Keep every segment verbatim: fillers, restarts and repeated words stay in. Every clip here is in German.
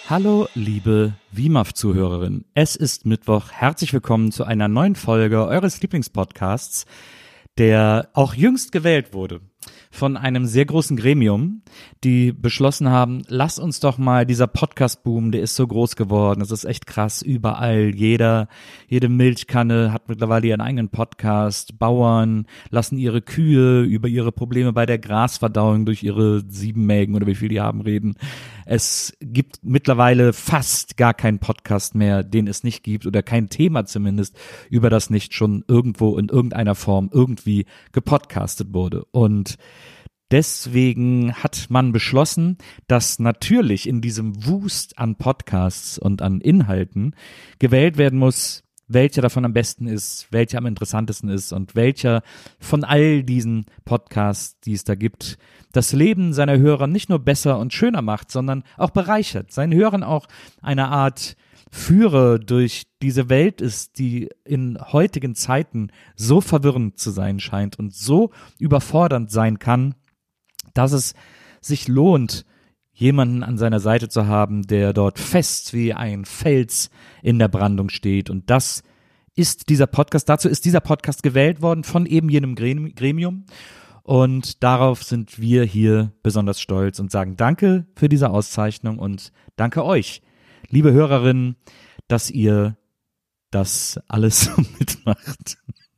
Hallo, liebe W M A F-Zuhörerin. Es ist Mittwoch. Herzlich willkommen zu einer neuen Folge eures Lieblingspodcasts, der auch jüngst gewählt wurde von einem sehr großen Gremium, die beschlossen haben, lass uns doch mal, dieser Podcast-Boom, der ist so groß geworden, das ist echt krass, überall, jeder, jede Milchkanne hat mittlerweile ihren eigenen Podcast, Bauern lassen ihre Kühe über ihre Probleme bei der Grasverdauung durch ihre sieben Mägen oder wie viel die haben reden. Es gibt mittlerweile fast gar keinen Podcast mehr, den es nicht gibt oder kein Thema zumindest, über das nicht schon irgendwo in irgendeiner Form irgendwie gepodcastet wurde. Und deswegen hat man beschlossen, dass natürlich in diesem Wust an Podcasts und an Inhalten gewählt werden muss, welcher davon am besten ist, welcher am interessantesten ist und welcher von all diesen Podcasts, die es da gibt, das Leben seiner Hörer nicht nur besser und schöner macht, sondern auch bereichert, seinen Hörern auch eine Art Führer durch diese Welt ist, die in heutigen Zeiten so verwirrend zu sein scheint und so überfordernd sein kann, dass es sich lohnt, jemanden an seiner Seite zu haben, der dort fest wie ein Fels in der Brandung steht. Und das ist dieser Podcast, dazu ist dieser Podcast gewählt worden von eben jenem Gremium. Und darauf sind wir hier besonders stolz und sagen Danke für diese Auszeichnung und danke euch, liebe Hörerinnen, dass ihr das alles so mitmacht.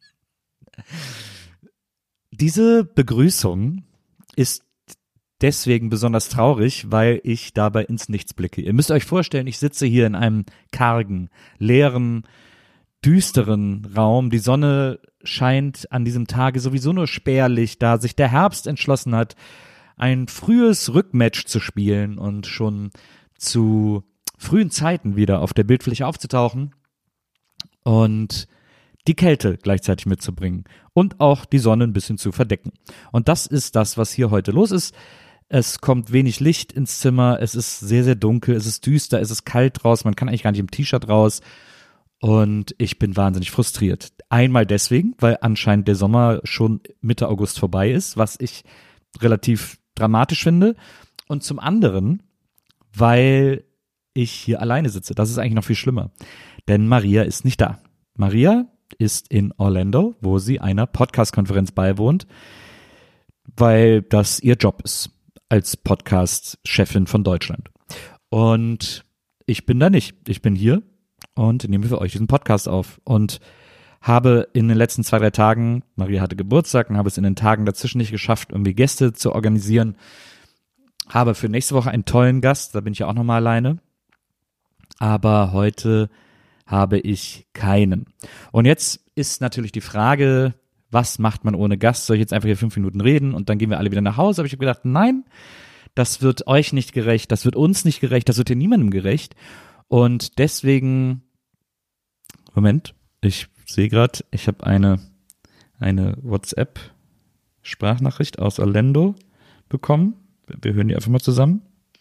Diese Begrüßung ist deswegen besonders traurig, weil ich dabei ins Nichts blicke. Ihr müsst euch vorstellen, ich sitze hier in einem kargen, leeren, düsteren Raum. Die Sonne scheint an diesem Tage sowieso nur spärlich, da sich der Herbst entschlossen hat, ein frühes Rückmatch zu spielen und schon zu frühen Zeiten wieder auf der Bildfläche aufzutauchen und die Kälte gleichzeitig mitzubringen und auch die Sonne ein bisschen zu verdecken. Und das ist das, was hier heute los ist. Es kommt wenig Licht ins Zimmer, es ist sehr, sehr dunkel, es ist düster, es ist kalt raus, man kann eigentlich gar nicht im T-Shirt raus und ich bin wahnsinnig frustriert. Einmal deswegen, weil anscheinend der Sommer schon Mitte August vorbei ist, was ich relativ dramatisch finde, und zum anderen, weil ich hier alleine sitze. Das ist eigentlich noch viel schlimmer, denn Maria ist nicht da. Maria ist in Orlando, wo sie einer Podcast-Konferenz beiwohnt, weil das ihr Job ist als Podcast-Chefin von Deutschland. Und ich bin da nicht. Ich bin hier und nehme für euch diesen Podcast auf und habe in den letzten zwei, drei Tagen, Maria hatte Geburtstag und habe es in den Tagen dazwischen nicht geschafft, irgendwie Gäste zu organisieren, habe für nächste Woche einen tollen Gast, da bin ich ja auch nochmal alleine, aber heute habe ich keinen. Und jetzt ist natürlich die Frage, was macht man ohne Gast? Soll ich jetzt einfach hier fünf Minuten reden und dann gehen wir alle wieder nach Hause? Aber ich habe gedacht, nein, das wird euch nicht gerecht, das wird uns nicht gerecht, das wird hier niemandem gerecht. Und deswegen, Moment, ich sehe gerade, ich habe eine, eine WhatsApp-Sprachnachricht aus Orlando bekommen. Wir hören die einfach mal zusammen.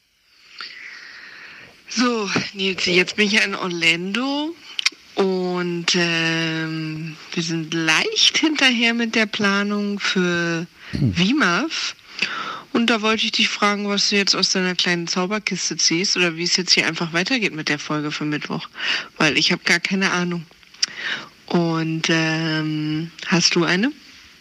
So, Nils, jetzt bin ich ja in Orlando und ähm, wir sind leicht hinterher mit der Planung für hm. W M A F. Und da wollte ich dich fragen, was du jetzt aus deiner kleinen Zauberkiste ziehst oder wie es jetzt hier einfach weitergeht mit der Folge für Mittwoch. Weil ich habe gar keine Ahnung. Und ähm, hast du eine?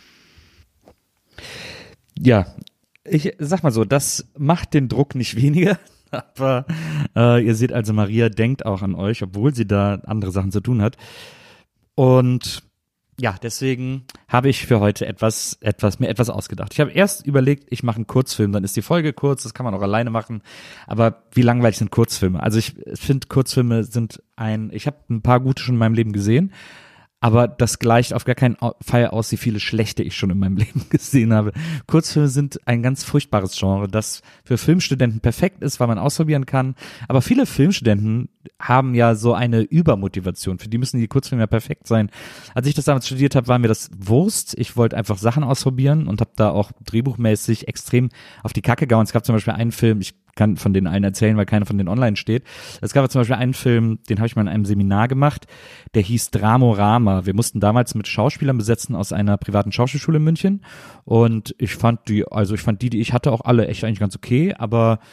Ja, ich sag mal so, das macht den Druck nicht weniger. Aber äh, ihr seht also, Maria denkt auch an euch, obwohl sie da andere Sachen zu tun hat. Und ja, deswegen habe ich für heute etwas, etwas mir etwas ausgedacht. Ich habe erst überlegt, ich mache einen Kurzfilm, dann ist die Folge kurz, das kann man auch alleine machen. Aber wie langweilig sind Kurzfilme? Also ich finde, Kurzfilme sind ein, ich habe ein paar gute schon in meinem Leben gesehen, aber das gleicht auf gar keinen Fall aus, wie viele schlechte ich schon in meinem Leben gesehen habe. Kurzfilme sind ein ganz furchtbares Genre, das für Filmstudenten perfekt ist, weil man ausprobieren kann. Aber viele Filmstudenten haben ja so eine Übermotivation. Für die müssen die Kurzfilme ja perfekt sein. Als ich das damals studiert habe, war mir das Wurst. Ich wollte einfach Sachen ausprobieren und habe da auch drehbuchmäßig extrem auf die Kacke gehauen. Es gab zum Beispiel einen Film, ich kann von den allen erzählen, weil keiner von denen online steht. Es gab zum Beispiel einen Film, den habe ich mal in einem Seminar gemacht, der hieß Dramorama. Wir mussten damals mit Schauspielern besetzen aus einer privaten Schauspielschule in München und ich fand die, also ich fand die, die ich hatte, auch alle echt eigentlich ganz okay, aber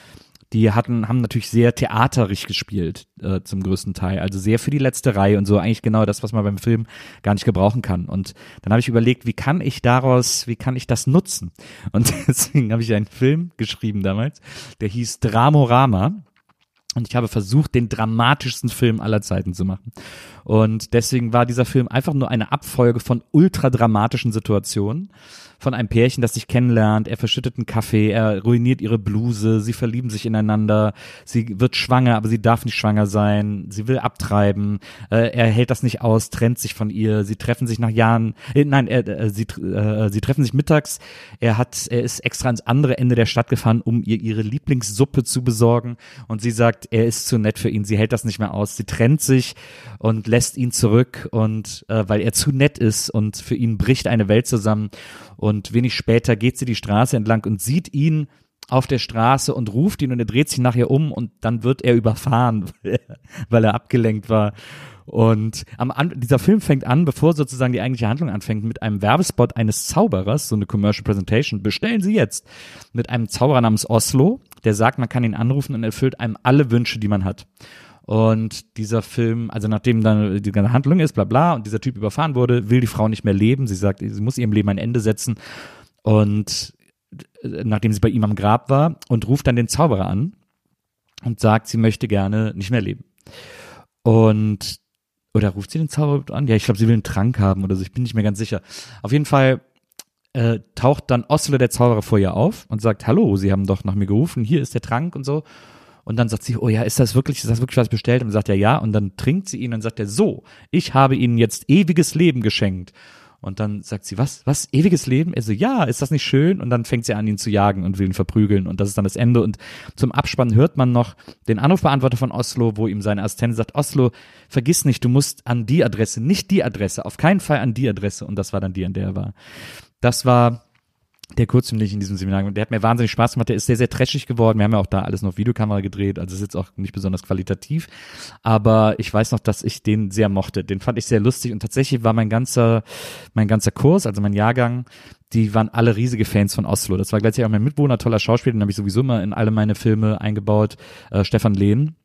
die hatten, haben natürlich sehr theaterisch gespielt, äh, zum größten Teil. Also sehr für die letzte Reihe und so, eigentlich genau das, was man beim Film gar nicht gebrauchen kann. Und dann habe ich überlegt, wie kann ich daraus, wie kann ich das nutzen? Und deswegen habe ich einen Film geschrieben damals, der hieß Dramorama. Und ich habe versucht, den dramatischsten Film aller Zeiten zu machen. Und deswegen war dieser Film einfach nur eine Abfolge von ultradramatischen Situationen. Von einem Pärchen, das sich kennenlernt, er verschüttet einen Kaffee, er ruiniert ihre Bluse, sie verlieben sich ineinander, sie wird schwanger, aber sie darf nicht schwanger sein, sie will abtreiben, äh, er hält das nicht aus, trennt sich von ihr, sie treffen sich nach Jahren, äh, nein, er, äh, sie, äh, sie treffen sich mittags, er hat, er ist extra ans andere Ende der Stadt gefahren, um ihr ihre Lieblingssuppe zu besorgen und sie sagt, er ist zu nett für ihn, sie hält das nicht mehr aus, sie trennt sich und lässt ihn zurück und äh, weil er zu nett ist und für ihn bricht eine Welt zusammen. Und wenig später geht sie die Straße entlang und sieht ihn auf der Straße und ruft ihn und er dreht sich nachher um und dann wird er überfahren, weil er abgelenkt war. Und am An- dieser Film fängt an, bevor sozusagen die eigentliche Handlung anfängt, mit einem Werbespot eines Zauberers, so eine Commercial Presentation, bestellen Sie jetzt, mit einem Zauberer namens Oslo, der sagt, man kann ihn anrufen und erfüllt einem alle Wünsche, die man hat. Und dieser Film, also nachdem dann die ganze Handlung ist, bla bla, und dieser Typ überfahren wurde, will die Frau nicht mehr leben. Sie sagt, sie muss ihrem Leben ein Ende setzen. Und nachdem sie bei ihm am Grab war und ruft dann den Zauberer an und sagt, sie möchte gerne nicht mehr leben. Und, oder ruft sie den Zauberer an? Ja, ich glaube, sie will einen Trank haben oder so, ich bin nicht mehr ganz sicher. Auf jeden Fall äh, taucht dann Oslo, der Zauberer, vor ihr auf und sagt, hallo, Sie haben doch nach mir gerufen, hier ist der Trank und so. Und dann sagt sie, oh ja, ist das wirklich, ist das wirklich was bestellt? Und dann sagt er ja. Und dann trinkt sie ihn und sagt er, so, ich habe Ihnen jetzt ewiges Leben geschenkt. Und dann sagt sie, was, was, ewiges Leben? Er so, ja, ist das nicht schön? Und dann fängt sie an, ihn zu jagen und will ihn verprügeln. Und das ist dann das Ende. Und zum Abspann hört man noch den Anrufbeantworter von Oslo, wo ihm seine Assistentin sagt, Oslo, vergiss nicht, du musst an die Adresse, nicht die Adresse, auf keinen Fall an die Adresse. Und das war dann die, an der er war. Das war der Kurzfilm, den ich in diesem Seminar, der hat mir wahnsinnig Spaß gemacht, der ist sehr, sehr trashig geworden, wir haben ja auch da alles noch auf Videokamera gedreht, also ist jetzt auch nicht besonders qualitativ, aber ich weiß noch, dass ich den sehr mochte, den fand ich sehr lustig und tatsächlich war mein ganzer, mein ganzer Kurs, also mein Jahrgang, die waren alle riesige Fans von Oslo, das war gleichzeitig auch mein Mitbewohner, toller Schauspieler, den habe ich sowieso immer in alle meine Filme eingebaut, äh, Stefan Lehn,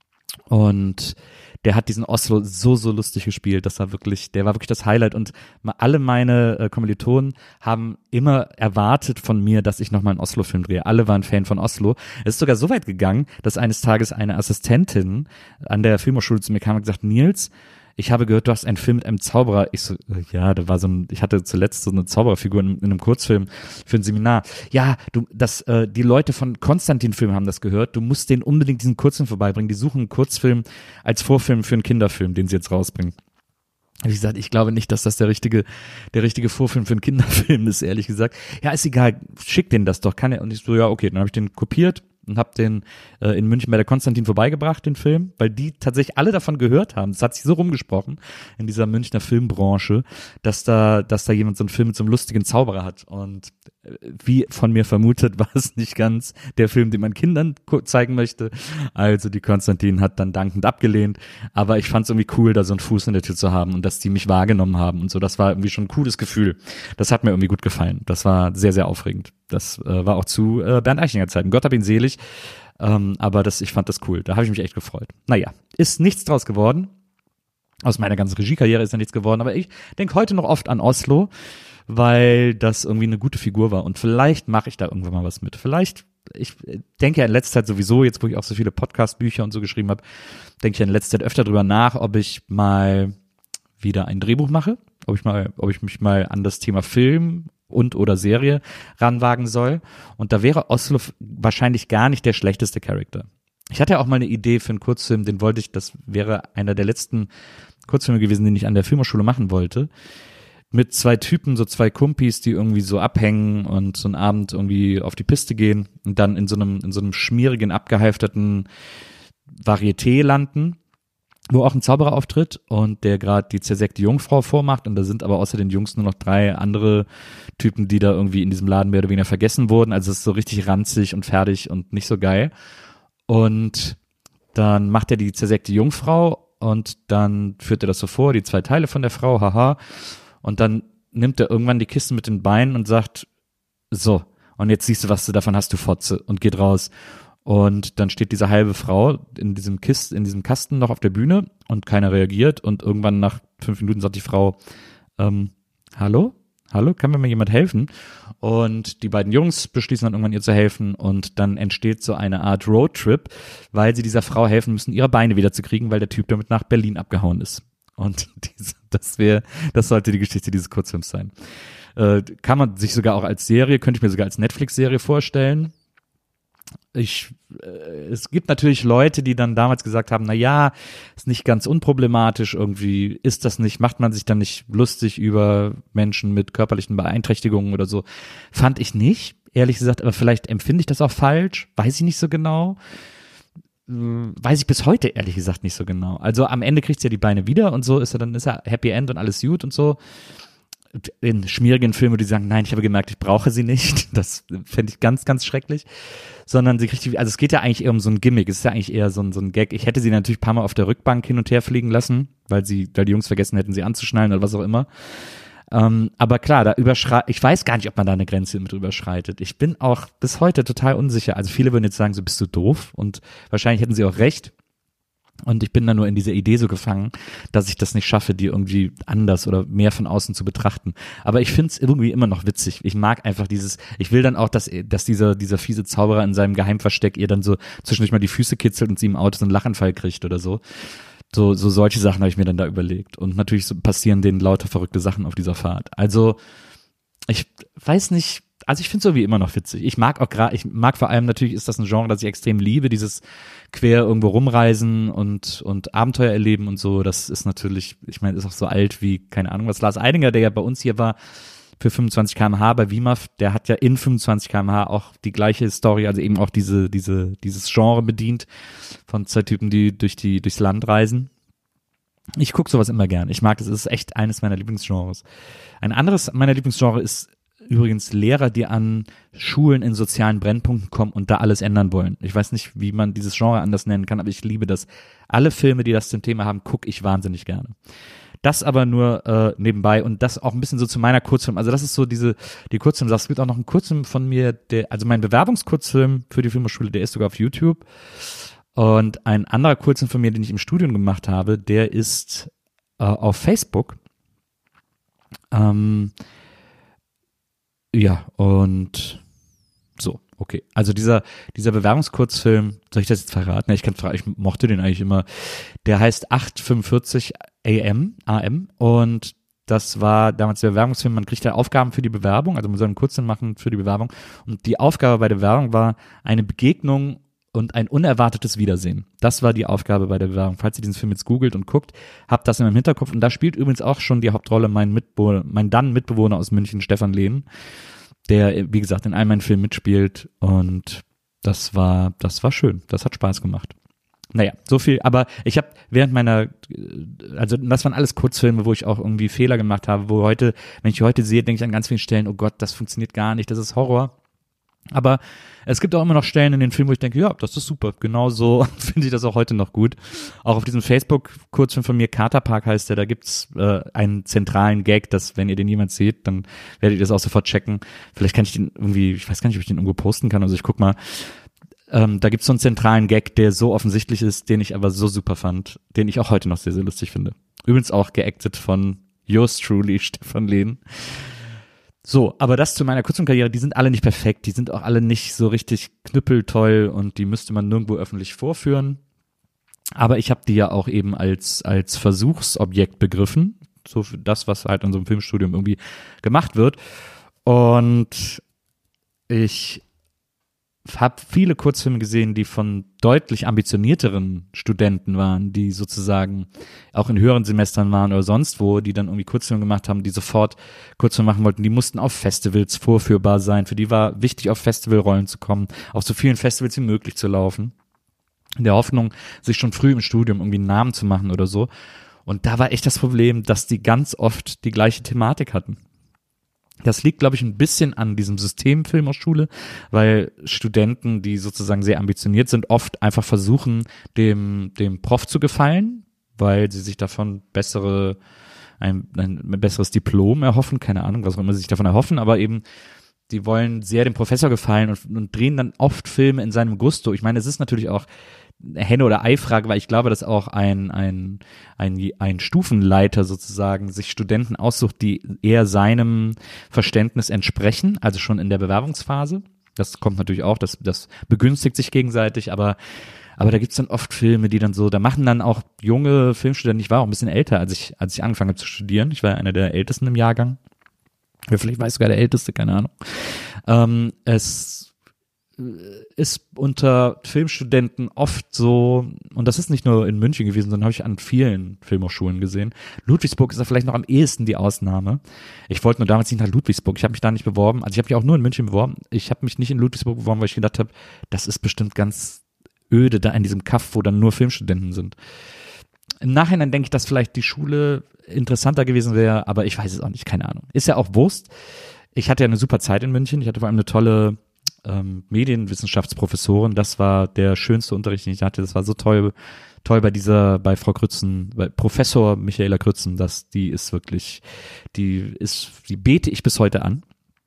und der hat diesen Oslo so, so lustig gespielt. Das war wirklich, der war wirklich das Highlight. Und alle meine äh, Kommilitonen haben immer erwartet von mir, dass ich nochmal einen Oslo-Film drehe. Alle waren Fan von Oslo. Es ist sogar so weit gegangen, dass eines Tages eine Assistentin an der Filmhochschule zu mir kam und gesagt, Nils, ich habe gehört, du hast einen Film mit einem Zauberer. Ich so, ja, da war so ein, ich hatte zuletzt so eine Zaubererfigur in, in einem Kurzfilm für ein Seminar. Ja, du, das, äh, die Leute von Konstantin-Film haben das gehört. Du musst denen unbedingt diesen Kurzfilm vorbeibringen. Die suchen einen Kurzfilm als Vorfilm für einen Kinderfilm, den sie jetzt rausbringen. Wie gesagt, ich glaube nicht, dass das der richtige, der richtige Vorfilm für einen Kinderfilm ist, ehrlich gesagt. Ja, ist egal, schick denen das doch, kann er. Und ich so, ja, okay, dann habe ich den kopiert und habe den äh, in München bei der Konstantin vorbeigebracht, den Film, weil die tatsächlich alle davon gehört haben. Es hat sich so rumgesprochen in dieser Münchner Filmbranche, dass da, dass da jemand so einen Film mit so einem lustigen Zauberer hat. Und äh, wie von mir vermutet, war es nicht ganz der Film, den man Kindern zeigen möchte. Also die Konstantin hat dann dankend abgelehnt. Aber ich fand es irgendwie cool, da so einen Fuß in der Tür zu haben und dass die mich wahrgenommen haben und so. Das war irgendwie schon ein cooles Gefühl. Das hat mir irgendwie gut gefallen. Das war sehr, sehr aufregend. Das äh, war auch zu äh, Bernd Eichinger Zeiten. Gott hab ihn selig. Ähm, aber das, ich fand das cool. Da habe ich mich echt gefreut. Naja, ist nichts draus geworden. Aus meiner ganzen Regiekarriere ist da nichts geworden. Aber ich denke heute noch oft an Oslo, weil das irgendwie eine gute Figur war. Und vielleicht mache ich da irgendwann mal was mit. Vielleicht, ich denke ja in letzter Zeit sowieso, jetzt wo ich auch so viele Podcast-Bücher und so geschrieben habe, denke ich ja in letzter Zeit öfter drüber nach, ob ich mal wieder ein Drehbuch mache. Ob ich mal, ob ich mich mal an das Thema Film und oder Serie ranwagen soll. Und da wäre Oslo wahrscheinlich gar nicht der schlechteste Charakter. Ich hatte ja auch mal eine Idee für einen Kurzfilm, den wollte ich, das wäre einer der letzten Kurzfilme gewesen, den ich an der Filmhochschule machen wollte. Mit zwei Typen, so zwei Kumpis, die irgendwie so abhängen und so einen Abend irgendwie auf die Piste gehen und dann in so einem, in so einem schmierigen, abgehalfterten Varieté landen, wo auch ein Zauberer auftritt und der gerade die zersägte Jungfrau vormacht und da sind aber außer den Jungs nur noch drei andere Typen, die da irgendwie in diesem Laden mehr oder weniger vergessen wurden. Also es ist so richtig ranzig und fertig und nicht so geil. Und dann macht er die zersägte Jungfrau und dann führt er das so vor, die zwei Teile von der Frau, haha. Und dann nimmt er irgendwann die Kiste mit den Beinen und sagt, so, und jetzt siehst du, was du davon hast, du Fotze, und geht raus. Und dann steht diese halbe Frau in diesem Kist, in diesem Kasten noch auf der Bühne und keiner reagiert. Und irgendwann nach fünf Minuten sagt die Frau, ähm, hallo? Hallo, kann mir mal jemand helfen? Und die beiden Jungs beschließen dann irgendwann ihr zu helfen und dann entsteht so eine Art Roadtrip, weil sie dieser Frau helfen müssen, ihre Beine wieder zu kriegen, weil der Typ damit nach Berlin abgehauen ist. Und diese, das wäre, das sollte die Geschichte dieses Kurzfilms sein. Äh, kann man sich sogar auch als Serie, könnte ich mir sogar als Netflix-Serie vorstellen. Ich, äh, es gibt natürlich Leute, die dann damals gesagt haben, na ja, ist nicht ganz unproblematisch, irgendwie ist das nicht, macht man sich dann nicht lustig über Menschen mit körperlichen Beeinträchtigungen oder so. Fand ich nicht, ehrlich gesagt, aber vielleicht empfinde ich das auch falsch, weiß ich nicht so genau. Weiß ich bis heute ehrlich gesagt nicht so genau. Also am Ende kriegt sie ja die Beine wieder und so ist er, dann ist er Happy End und alles gut und so. In schmierigen Filmen, die sagen, nein, ich habe gemerkt, ich brauche sie nicht. Das fände ich ganz, ganz schrecklich. Sondern sie kriegt die, also es geht ja eigentlich eher um so ein Gimmick. Es ist ja eigentlich eher so ein, so ein Gag. Ich hätte sie natürlich ein paar Mal auf der Rückbank hin und her fliegen lassen, weil sie, weil die Jungs vergessen hätten, sie anzuschnallen oder was auch immer. Ähm, aber klar, da überschreit, ich weiß gar nicht, ob man da eine Grenze mit überschreitet. Ich bin auch bis heute total unsicher. Also viele würden jetzt sagen, so bist du doof und wahrscheinlich hätten sie auch recht. Und ich bin da nur in dieser Idee so gefangen, dass ich das nicht schaffe, die irgendwie anders oder mehr von außen zu betrachten. Aber ich finde es irgendwie immer noch witzig. Ich mag einfach dieses, ich will dann auch, dass, dass dieser, dieser fiese Zauberer in seinem Geheimversteck ihr dann so zwischendurch mal die Füße kitzelt und sie im Auto so einen Lachanfall kriegt oder so. So, so solche Sachen habe ich mir dann da überlegt. Und natürlich so passieren denen lauter verrückte Sachen auf dieser Fahrt. Also, ich weiß nicht, also ich finde es irgendwie immer noch witzig. Ich mag auch gerade, ich mag vor allem natürlich, ist das ein Genre, das ich extrem liebe, dieses quer irgendwo rumreisen und und Abenteuer erleben und so. Das ist natürlich, ich meine, ist auch so alt wie, keine Ahnung was, Lars Eidinger, der ja bei uns hier war, für fünfundzwanzig Kilometer pro Stunde bei W I M A F, der hat ja in fünfundzwanzig Kilometer pro Stunde auch die gleiche Story, also eben auch diese diese dieses Genre bedient von zwei Typen, die durch die durchs Land reisen. Ich gucke sowas immer gern. Ich mag es, es ist echt eines meiner Lieblingsgenres. Ein anderes meiner Lieblingsgenre ist übrigens Lehrer, die an Schulen in sozialen Brennpunkten kommen und da alles ändern wollen. Ich weiß nicht, wie man dieses Genre anders nennen kann, aber ich liebe das. Alle Filme, die das zum Thema haben, gucke ich wahnsinnig gerne. Das aber nur äh, nebenbei und das auch ein bisschen so zu meiner Kurzfilm. Also das ist so diese, die Kurzfilm. Es gibt auch noch einen Kurzfilm von mir, der, also mein Bewerbungskurzfilm für die Filmhochschule, der ist sogar auf YouTube. Und ein anderer Kurzfilm von mir, den ich im Studium gemacht habe, der ist äh, auf Facebook. Ähm, Ja, und so, okay. Also dieser dieser Bewerbungskurzfilm, soll ich das jetzt verraten? Ja, ich kann fragen, ich mochte den eigentlich immer. Der heißt acht fünfundvierzig A M, A M und das war damals der Bewerbungsfilm, man kriegt ja Aufgaben für die Bewerbung, also man soll einen Kurzfilm machen für die Bewerbung und die Aufgabe bei der Bewerbung war eine Begegnung und ein unerwartetes Wiedersehen. Das war die Aufgabe bei der Bewerbung. Falls ihr diesen Film jetzt googelt und guckt, habt das in meinem Hinterkopf. Und da spielt übrigens auch schon die Hauptrolle mein Mitbewohner, mein dann Mitbewohner aus München, Stefan Lehn, der, wie gesagt, in all meinen Filmen mitspielt. Und das war, das war schön. Das hat Spaß gemacht. Naja, so viel. Aber ich habe während meiner, also das waren alles Kurzfilme, wo ich auch irgendwie Fehler gemacht habe, wo heute, wenn ich heute sehe, denke ich an ganz vielen Stellen, oh Gott, das funktioniert gar nicht, das ist Horror. Aber es gibt auch immer noch Stellen in den Filmen, wo ich denke, ja, das ist super. Genau so finde ich das auch heute noch gut. Auch auf diesem Facebook-Kurzfilm von mir, Katerpark heißt der, da gibt's äh, einen zentralen Gag, dass, wenn ihr den jemand seht, dann werdet ihr das auch sofort checken. Vielleicht kann ich den irgendwie, ich weiß gar nicht, ob ich den irgendwo posten kann, also ich guck mal. Ähm, da gibt's so einen zentralen Gag, der so offensichtlich ist, den ich aber so super fand, den ich auch heute noch sehr, sehr lustig finde. Übrigens auch geactet von yours truly, Stefan Lehn. So, aber das zu meiner Kurzfilmkarriere, die sind alle nicht perfekt, die sind auch alle nicht so richtig knüppeltoll und die müsste man nirgendwo öffentlich vorführen. Aber ich habe die ja auch eben als als Versuchsobjekt begriffen, so für das, was halt in so einem Filmstudium irgendwie gemacht wird. Und ich habe viele Kurzfilme gesehen, die von deutlich ambitionierteren Studenten waren, die sozusagen auch in höheren Semestern waren oder sonst wo, die dann irgendwie Kurzfilme gemacht haben, die sofort Kurzfilme machen wollten. Die mussten auf Festivals vorführbar sein. Für die war wichtig, auf Festivalrollen zu kommen, auf so vielen Festivals wie möglich zu laufen. In der Hoffnung, sich schon früh im Studium irgendwie einen Namen zu machen oder so. Und da war echt das Problem, dass die ganz oft die gleiche Thematik hatten. Das liegt, glaube ich, ein bisschen an diesem System Filmhochschule, weil Studenten, die sozusagen sehr ambitioniert sind, oft einfach versuchen, dem dem Prof zu gefallen, weil sie sich davon bessere ein, ein besseres Diplom erhoffen, keine Ahnung, was auch immer sie sich davon erhoffen, aber eben die wollen sehr dem Professor gefallen und, und drehen dann oft Filme in seinem Gusto. Ich meine, es ist natürlich auch eine Henne- oder Ei-Frage, weil ich glaube, dass auch ein, ein, ein, ein Stufenleiter sozusagen sich Studenten aussucht, die eher seinem Verständnis entsprechen, also schon in der Bewerbungsphase. Das kommt natürlich auch, das, das begünstigt sich gegenseitig, aber aber da gibt's dann oft Filme, die dann so, da machen dann auch junge Filmstudenten, ich war auch ein bisschen älter, als ich als ich angefangen habe zu studieren, ich war einer der Ältesten im Jahrgang, ja, vielleicht war ich sogar der Älteste, keine Ahnung. Ähm, es ist unter Filmstudenten oft so, und das ist nicht nur in München gewesen, sondern habe ich an vielen Filmhochschulen gesehen. Ludwigsburg ist da vielleicht noch am ehesten die Ausnahme. Ich wollte nur damals nicht nach Ludwigsburg, ich habe mich da nicht beworben, also ich habe mich auch nur in München beworben, ich habe mich nicht in Ludwigsburg beworben, weil ich gedacht habe, das ist bestimmt ganz öde da in diesem Kaff, wo dann nur Filmstudenten sind. Im Nachhinein denke ich, dass vielleicht die Schule interessanter gewesen wäre, aber ich weiß es auch nicht, keine Ahnung. Ist ja auch Wurst. Ich hatte ja eine super Zeit in München, ich hatte vor allem eine tolle ähm, Medienwissenschaftsprofessorin, das war der schönste Unterricht, den ich hatte, das war so toll, toll bei dieser, bei Frau Krützen, bei Professor Michaela Krützen, dass die ist wirklich, die ist, die bete ich bis heute an.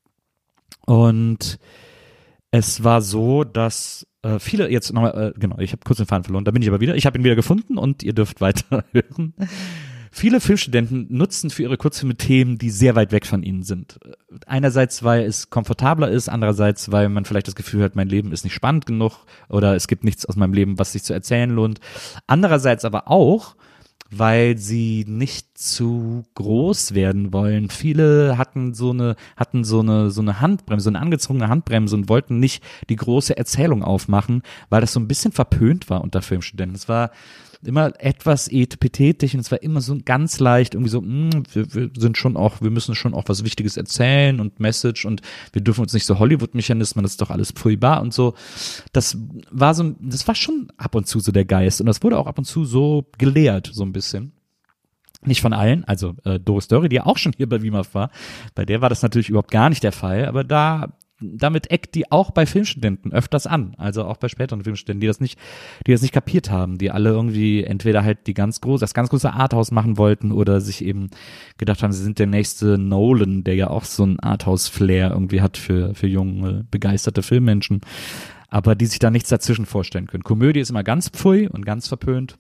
Und es war so, dass äh, viele jetzt nochmal, äh, genau, ich habe kurz den Faden verloren, da bin ich aber wieder, ich habe ihn wieder gefunden und ihr dürft weiter hören. Viele Filmstudenten nutzen für ihre Kurzfilme Themen, die sehr weit weg von ihnen sind. Einerseits, weil es komfortabler ist, andererseits, weil man vielleicht das Gefühl hat, mein Leben ist nicht spannend genug oder es gibt nichts aus meinem Leben, was sich zu erzählen lohnt. Andererseits aber auch, weil sie nicht zu groß werden wollen. Viele hatten so eine, hatten so eine, so eine Handbremse, so eine angezogene Handbremse und wollten nicht die große Erzählung aufmachen, weil das so ein bisschen verpönt war unter Filmstudenten. Es war immer etwas etepetetisch und es war immer so ganz leicht irgendwie so, mh, wir, wir sind schon auch, wir müssen schon auch was Wichtiges erzählen und Message und wir dürfen uns nicht so Hollywood-Mechanismen, das ist doch alles pfui-bar und so. Das war so, das war schon ab und zu so der Geist und das wurde auch ab und zu so gelehrt, so ein bisschen. Nicht von allen, also äh, Doris Dörri, die ja auch schon hier bei W I M A F war, bei der war das natürlich überhaupt gar nicht der Fall, aber da damit eckt die auch bei Filmstudenten öfters an, also auch bei späteren Filmstudenten, die das nicht, die das nicht kapiert haben, die alle irgendwie entweder halt die ganz große, das ganz große Arthouse machen wollten oder sich eben gedacht haben, sie sind der nächste Nolan, der ja auch so ein Arthouse-Flair irgendwie hat für, für junge, begeisterte Filmmenschen, aber die sich da nichts dazwischen vorstellen können. Komödie ist immer ganz pfui und ganz verpönt.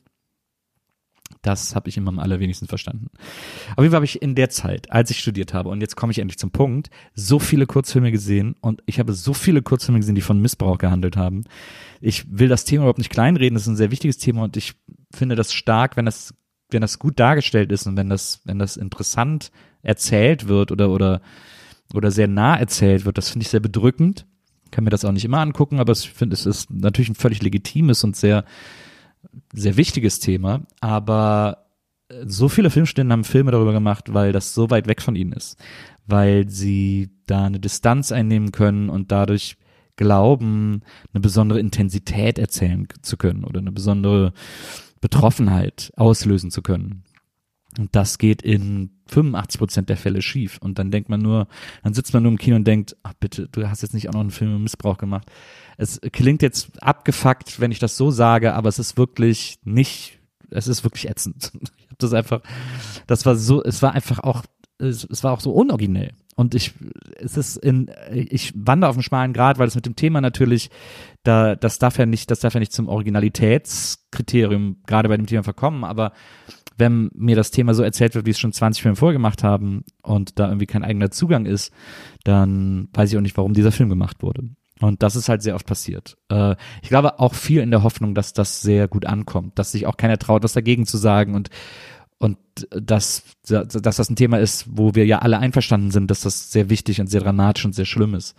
Das habe ich immer am allerwenigsten verstanden. Auf jeden Fall habe ich in der Zeit, als ich studiert habe, und jetzt komme ich endlich zum Punkt, so viele Kurzfilme gesehen und ich habe so viele Kurzfilme gesehen, die von Missbrauch gehandelt haben. Ich will das Thema überhaupt nicht kleinreden, das ist ein sehr wichtiges Thema und ich finde das stark, wenn das, wenn das gut dargestellt ist und wenn das, wenn das interessant erzählt wird oder, oder, oder sehr nah erzählt wird, das finde ich sehr bedrückend. Ich kann mir das auch nicht immer angucken, aber ich finde, es ist natürlich ein völlig legitimes und sehr sehr wichtiges Thema, aber so viele Filmstudenten haben Filme darüber gemacht, weil das so weit weg von ihnen ist, weil sie da eine Distanz einnehmen können und dadurch glauben, eine besondere Intensität erzählen zu können oder eine besondere Betroffenheit auslösen zu können. Und das geht in fünfundachtzig Prozent der Fälle schief. Und dann denkt man nur, dann sitzt man nur im Kino und denkt, ach bitte, du hast jetzt nicht auch noch einen Film über Missbrauch gemacht. Es klingt jetzt abgefuckt, wenn ich das so sage, aber es ist wirklich nicht, es ist wirklich ätzend. Ich habe das einfach, das war so, es war einfach auch, es, es war auch so unoriginell. Und ich, es ist in, ich wandere auf einem schmalen Grat, weil es mit dem Thema natürlich, da, das darf ja nicht, das darf ja nicht zum Originalitätskriterium gerade bei dem Thema verkommen, aber wenn mir das Thema so erzählt wird, wie es schon zwanzig Filme vorgemacht haben und da irgendwie kein eigener Zugang ist, dann weiß ich auch nicht, warum dieser Film gemacht wurde. Und das ist halt sehr oft passiert. Äh, ich glaube auch viel in der Hoffnung, dass das sehr gut ankommt, dass sich auch keiner traut, was dagegen zu sagen und und dass, dass das ein Thema ist, wo wir ja alle einverstanden sind, dass das sehr wichtig und sehr dramatisch und sehr schlimm ist.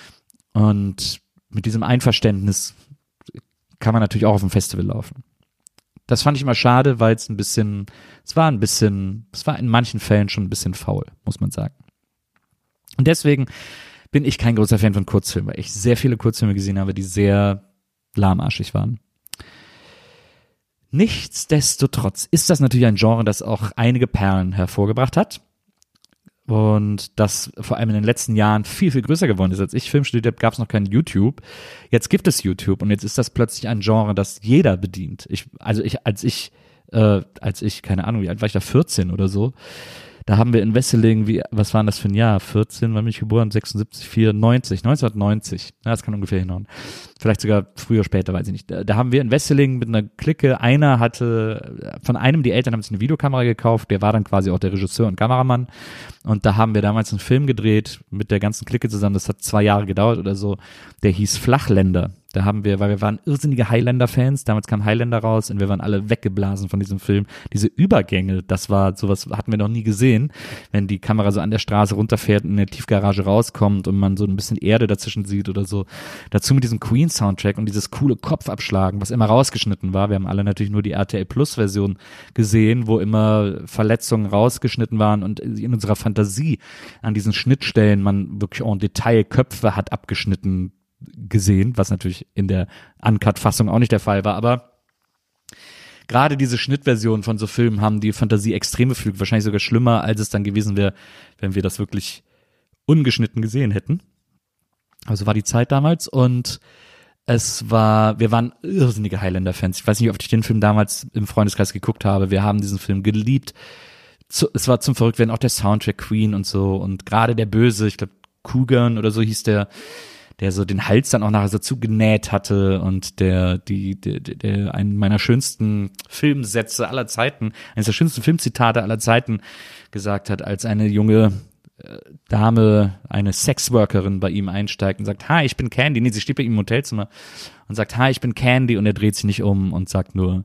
Und mit diesem Einverständnis kann man natürlich auch auf ein Festival laufen. Das fand ich immer schade, weil es ein bisschen, es war ein bisschen, es war in manchen Fällen schon ein bisschen faul, muss man sagen. Und deswegen bin ich kein großer Fan von Kurzfilmen, weil ich sehr viele Kurzfilme gesehen habe, die sehr lahmarschig waren. Nichtsdestotrotz ist das natürlich ein Genre, das auch einige Perlen hervorgebracht hat und das vor allem in den letzten Jahren viel, viel größer geworden ist. Als ich Film studiert habe, gab es noch kein YouTube. Jetzt gibt es YouTube und jetzt ist das plötzlich ein Genre, das jeder bedient. Ich, also ich, als ich, äh, als ich, keine Ahnung, wie alt war ich da, vierzehn oder so, Da haben wir in Wesseling, wie, was war das für ein Jahr? vierzehn, wann bin ich geboren? sechsundsiebzig, vierundneunzig, neunzehnhundertneunzig. Ja, das kann ungefähr hinhauen. Vielleicht sogar früher, später, weiß ich nicht. Da, da haben wir in Wesseling mit einer Clique, einer hatte, von einem, die Eltern haben sich eine Videokamera gekauft, der war dann quasi auch der Regisseur und Kameramann. Und da haben wir damals einen Film gedreht mit der ganzen Clique zusammen. Das hat zwei Jahre gedauert oder so. Der hieß Flachländer. Da haben wir, weil wir waren irrsinnige Highlander-Fans, damals kam Highlander raus und wir waren alle weggeblasen von diesem Film. Diese Übergänge, das war, sowas hatten wir noch nie gesehen, wenn die Kamera so an der Straße runterfährt und in der Tiefgarage rauskommt und man so ein bisschen Erde dazwischen sieht oder so. Dazu mit diesem Queen-Soundtrack und dieses coole Kopfabschlagen, was immer rausgeschnitten war. Wir haben alle natürlich nur die R T L Plus-Version gesehen, wo immer Verletzungen rausgeschnitten waren und in unserer Fantasie an diesen Schnittstellen man wirklich en Detail Köpfe hat abgeschnitten gesehen, was natürlich in der Uncut-Fassung auch nicht der Fall war, aber gerade diese Schnittversionen von so Filmen haben die Fantasie extrem beflügelt, wahrscheinlich sogar schlimmer, als es dann gewesen wäre, wenn wir das wirklich ungeschnitten gesehen hätten. Also war die Zeit damals und es war, wir waren irrsinnige Highlander-Fans. Ich weiß nicht, ob ich den Film damals im Freundeskreis geguckt habe. Wir haben diesen Film geliebt. Zu, es war zum Verrücktwerden auch der Soundtrack Queen und so und gerade der Böse, ich glaube Coogan oder so hieß der, der so den Hals dann auch nachher so zugenäht hatte und der, die, der, der, einen meiner schönsten Filmsätze aller Zeiten, eines der schönsten Filmzitate aller Zeiten gesagt hat, als eine junge äh, Dame, eine Sexworkerin bei ihm einsteigt und sagt, hi, ich bin Candy. Nee, sie steht bei ihm im Hotelzimmer und sagt, hi, ich bin Candy und er dreht sich nicht um und sagt nur,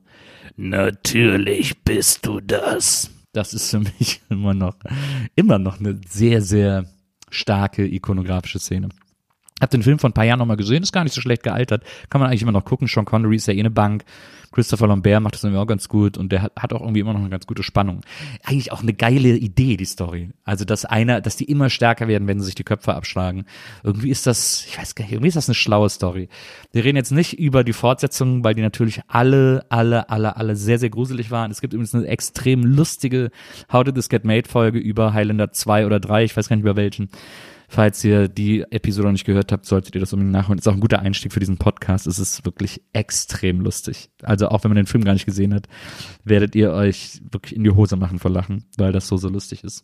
natürlich bist du das. Das ist für mich immer noch, immer noch eine sehr, sehr starke ikonografische Szene. Hab den Film vor ein paar Jahren nochmal gesehen, ist gar nicht so schlecht gealtert, kann man eigentlich immer noch gucken. Sean Connery ist ja eh eine Bank, Christopher Lambert macht das irgendwie auch ganz gut und der hat, hat auch irgendwie immer noch eine ganz gute Spannung. Eigentlich auch eine geile Idee, die Story. Also, dass einer, dass die immer stärker werden, wenn sie sich die Köpfe abschlagen. Irgendwie ist das, ich weiß gar nicht, irgendwie ist das eine schlaue Story. Wir reden jetzt nicht über die Fortsetzungen, weil die natürlich alle, alle, alle, alle sehr, sehr gruselig waren. Es gibt übrigens eine extrem lustige How Did This Get Made Folge über Highlander zwei oder drei, ich weiß gar nicht über welchen. Falls ihr die Episode noch nicht gehört habt, solltet ihr das unbedingt nachholen. Ist auch ein guter Einstieg für diesen Podcast. Es ist wirklich extrem lustig. Also auch wenn man den Film gar nicht gesehen hat, werdet ihr euch wirklich in die Hose machen vor Lachen, weil das so, so lustig ist.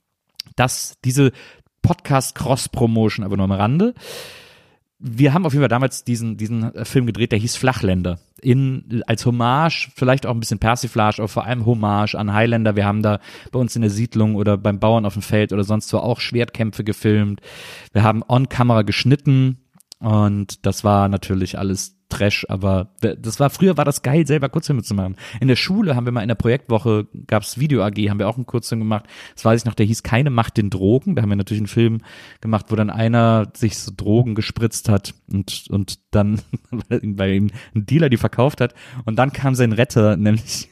Das, diese Podcast-Cross-Promotion aber nur am Rande. Wir haben auf jeden Fall damals diesen, diesen Film gedreht, der hieß Flachländer. In, als Hommage, vielleicht auch ein bisschen Persiflage, aber vor allem Hommage an Highlander. Wir haben da bei uns in der Siedlung oder beim Bauern auf dem Feld oder sonst wo auch Schwertkämpfe gefilmt. Wir haben on-Camera geschnitten und das war natürlich alles Trash, aber das war, früher war das geil, selber Kurzfilme zu machen. In der Schule haben wir mal in der Projektwoche, gab's Video A G, haben wir auch einen Kurzfilm gemacht. Das weiß ich noch, der hieß Keine Macht den Drogen. Da haben wir natürlich einen Film gemacht, wo dann einer sich so Drogen gespritzt hat und, und dann, weil ihm ein Dealer die verkauft hat. Und dann kam sein Retter, nämlich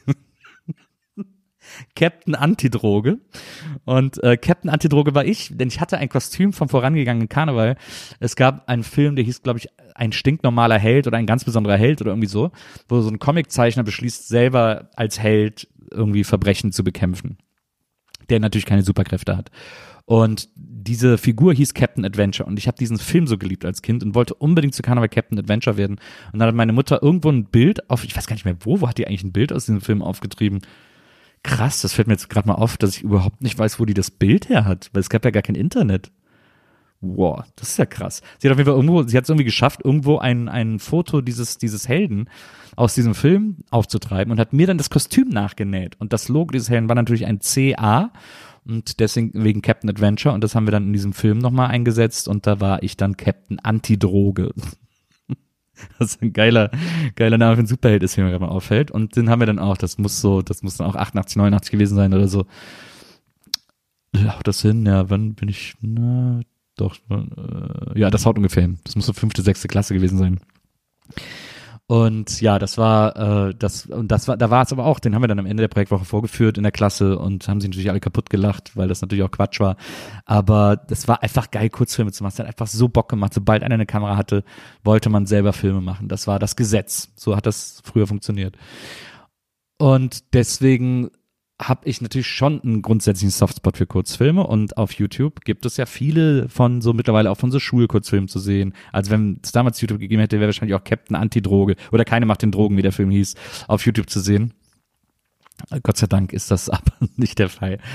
Captain Antidroge. Und äh, Captain Antidroge war ich, denn ich hatte ein Kostüm vom vorangegangenen Karneval. Es gab einen Film, der hieß, glaube ich, ein stinknormaler Held oder ein ganz besonderer Held oder irgendwie so, wo so ein Comiczeichner beschließt, selber als Held irgendwie Verbrechen zu bekämpfen, der natürlich keine Superkräfte hat. Und diese Figur hieß Captain Adventure und ich habe diesen Film so geliebt als Kind und wollte unbedingt zu Karneval Captain Adventure werden. Und dann hat meine Mutter irgendwo ein Bild auf, ich weiß gar nicht mehr wo, wo hat die eigentlich ein Bild aus diesem Film aufgetrieben? Krass, das fällt mir jetzt gerade mal auf, dass ich überhaupt nicht weiß, wo die das Bild her hat, weil es gab ja gar kein Internet. Wow, das ist ja krass. Sie hat auf jeden Fall irgendwo, sie hat es irgendwie geschafft, irgendwo ein, ein Foto dieses, dieses Helden aus diesem Film aufzutreiben und hat mir dann das Kostüm nachgenäht. Und das Logo dieses Helden war natürlich ein C A und deswegen wegen Captain Adventure und das haben wir dann in diesem Film nochmal eingesetzt und da war ich dann Captain Antidroge. Das ist ein geiler, geiler Name für einen Superheld ist, wie mir gerade mal auffällt. Und den haben wir dann auch, das muss so, das muss dann auch achtundachtzig, neunundachtzig gewesen sein oder so. Ja, das hin, ja, wann bin ich, na, doch, äh, ja, das haut ungefähr hin. Das muss so fünfte, sechste Klasse gewesen sein. Und ja, das war, äh, das, und das war, da war es aber auch, den haben wir dann am Ende der Projektwoche vorgeführt in der Klasse und haben sie natürlich alle kaputt gelacht, weil das natürlich auch Quatsch war. Aber das war einfach geil, Kurzfilme zu machen. Es hat einfach so Bock gemacht. Sobald einer eine Kamera hatte, wollte man selber Filme machen. Das war das Gesetz. So hat das früher funktioniert. Und deswegen habe ich natürlich schon einen grundsätzlichen Softspot für Kurzfilme und auf YouTube gibt es ja viele von so mittlerweile auch von so Schulkurzfilmen zu sehen. Also wenn es damals YouTube gegeben hätte, wäre wahrscheinlich auch Captain Antidroge oder Keine Macht den Drogen, wie der Film hieß, auf YouTube zu sehen. Gott sei Dank ist das aber nicht der Fall.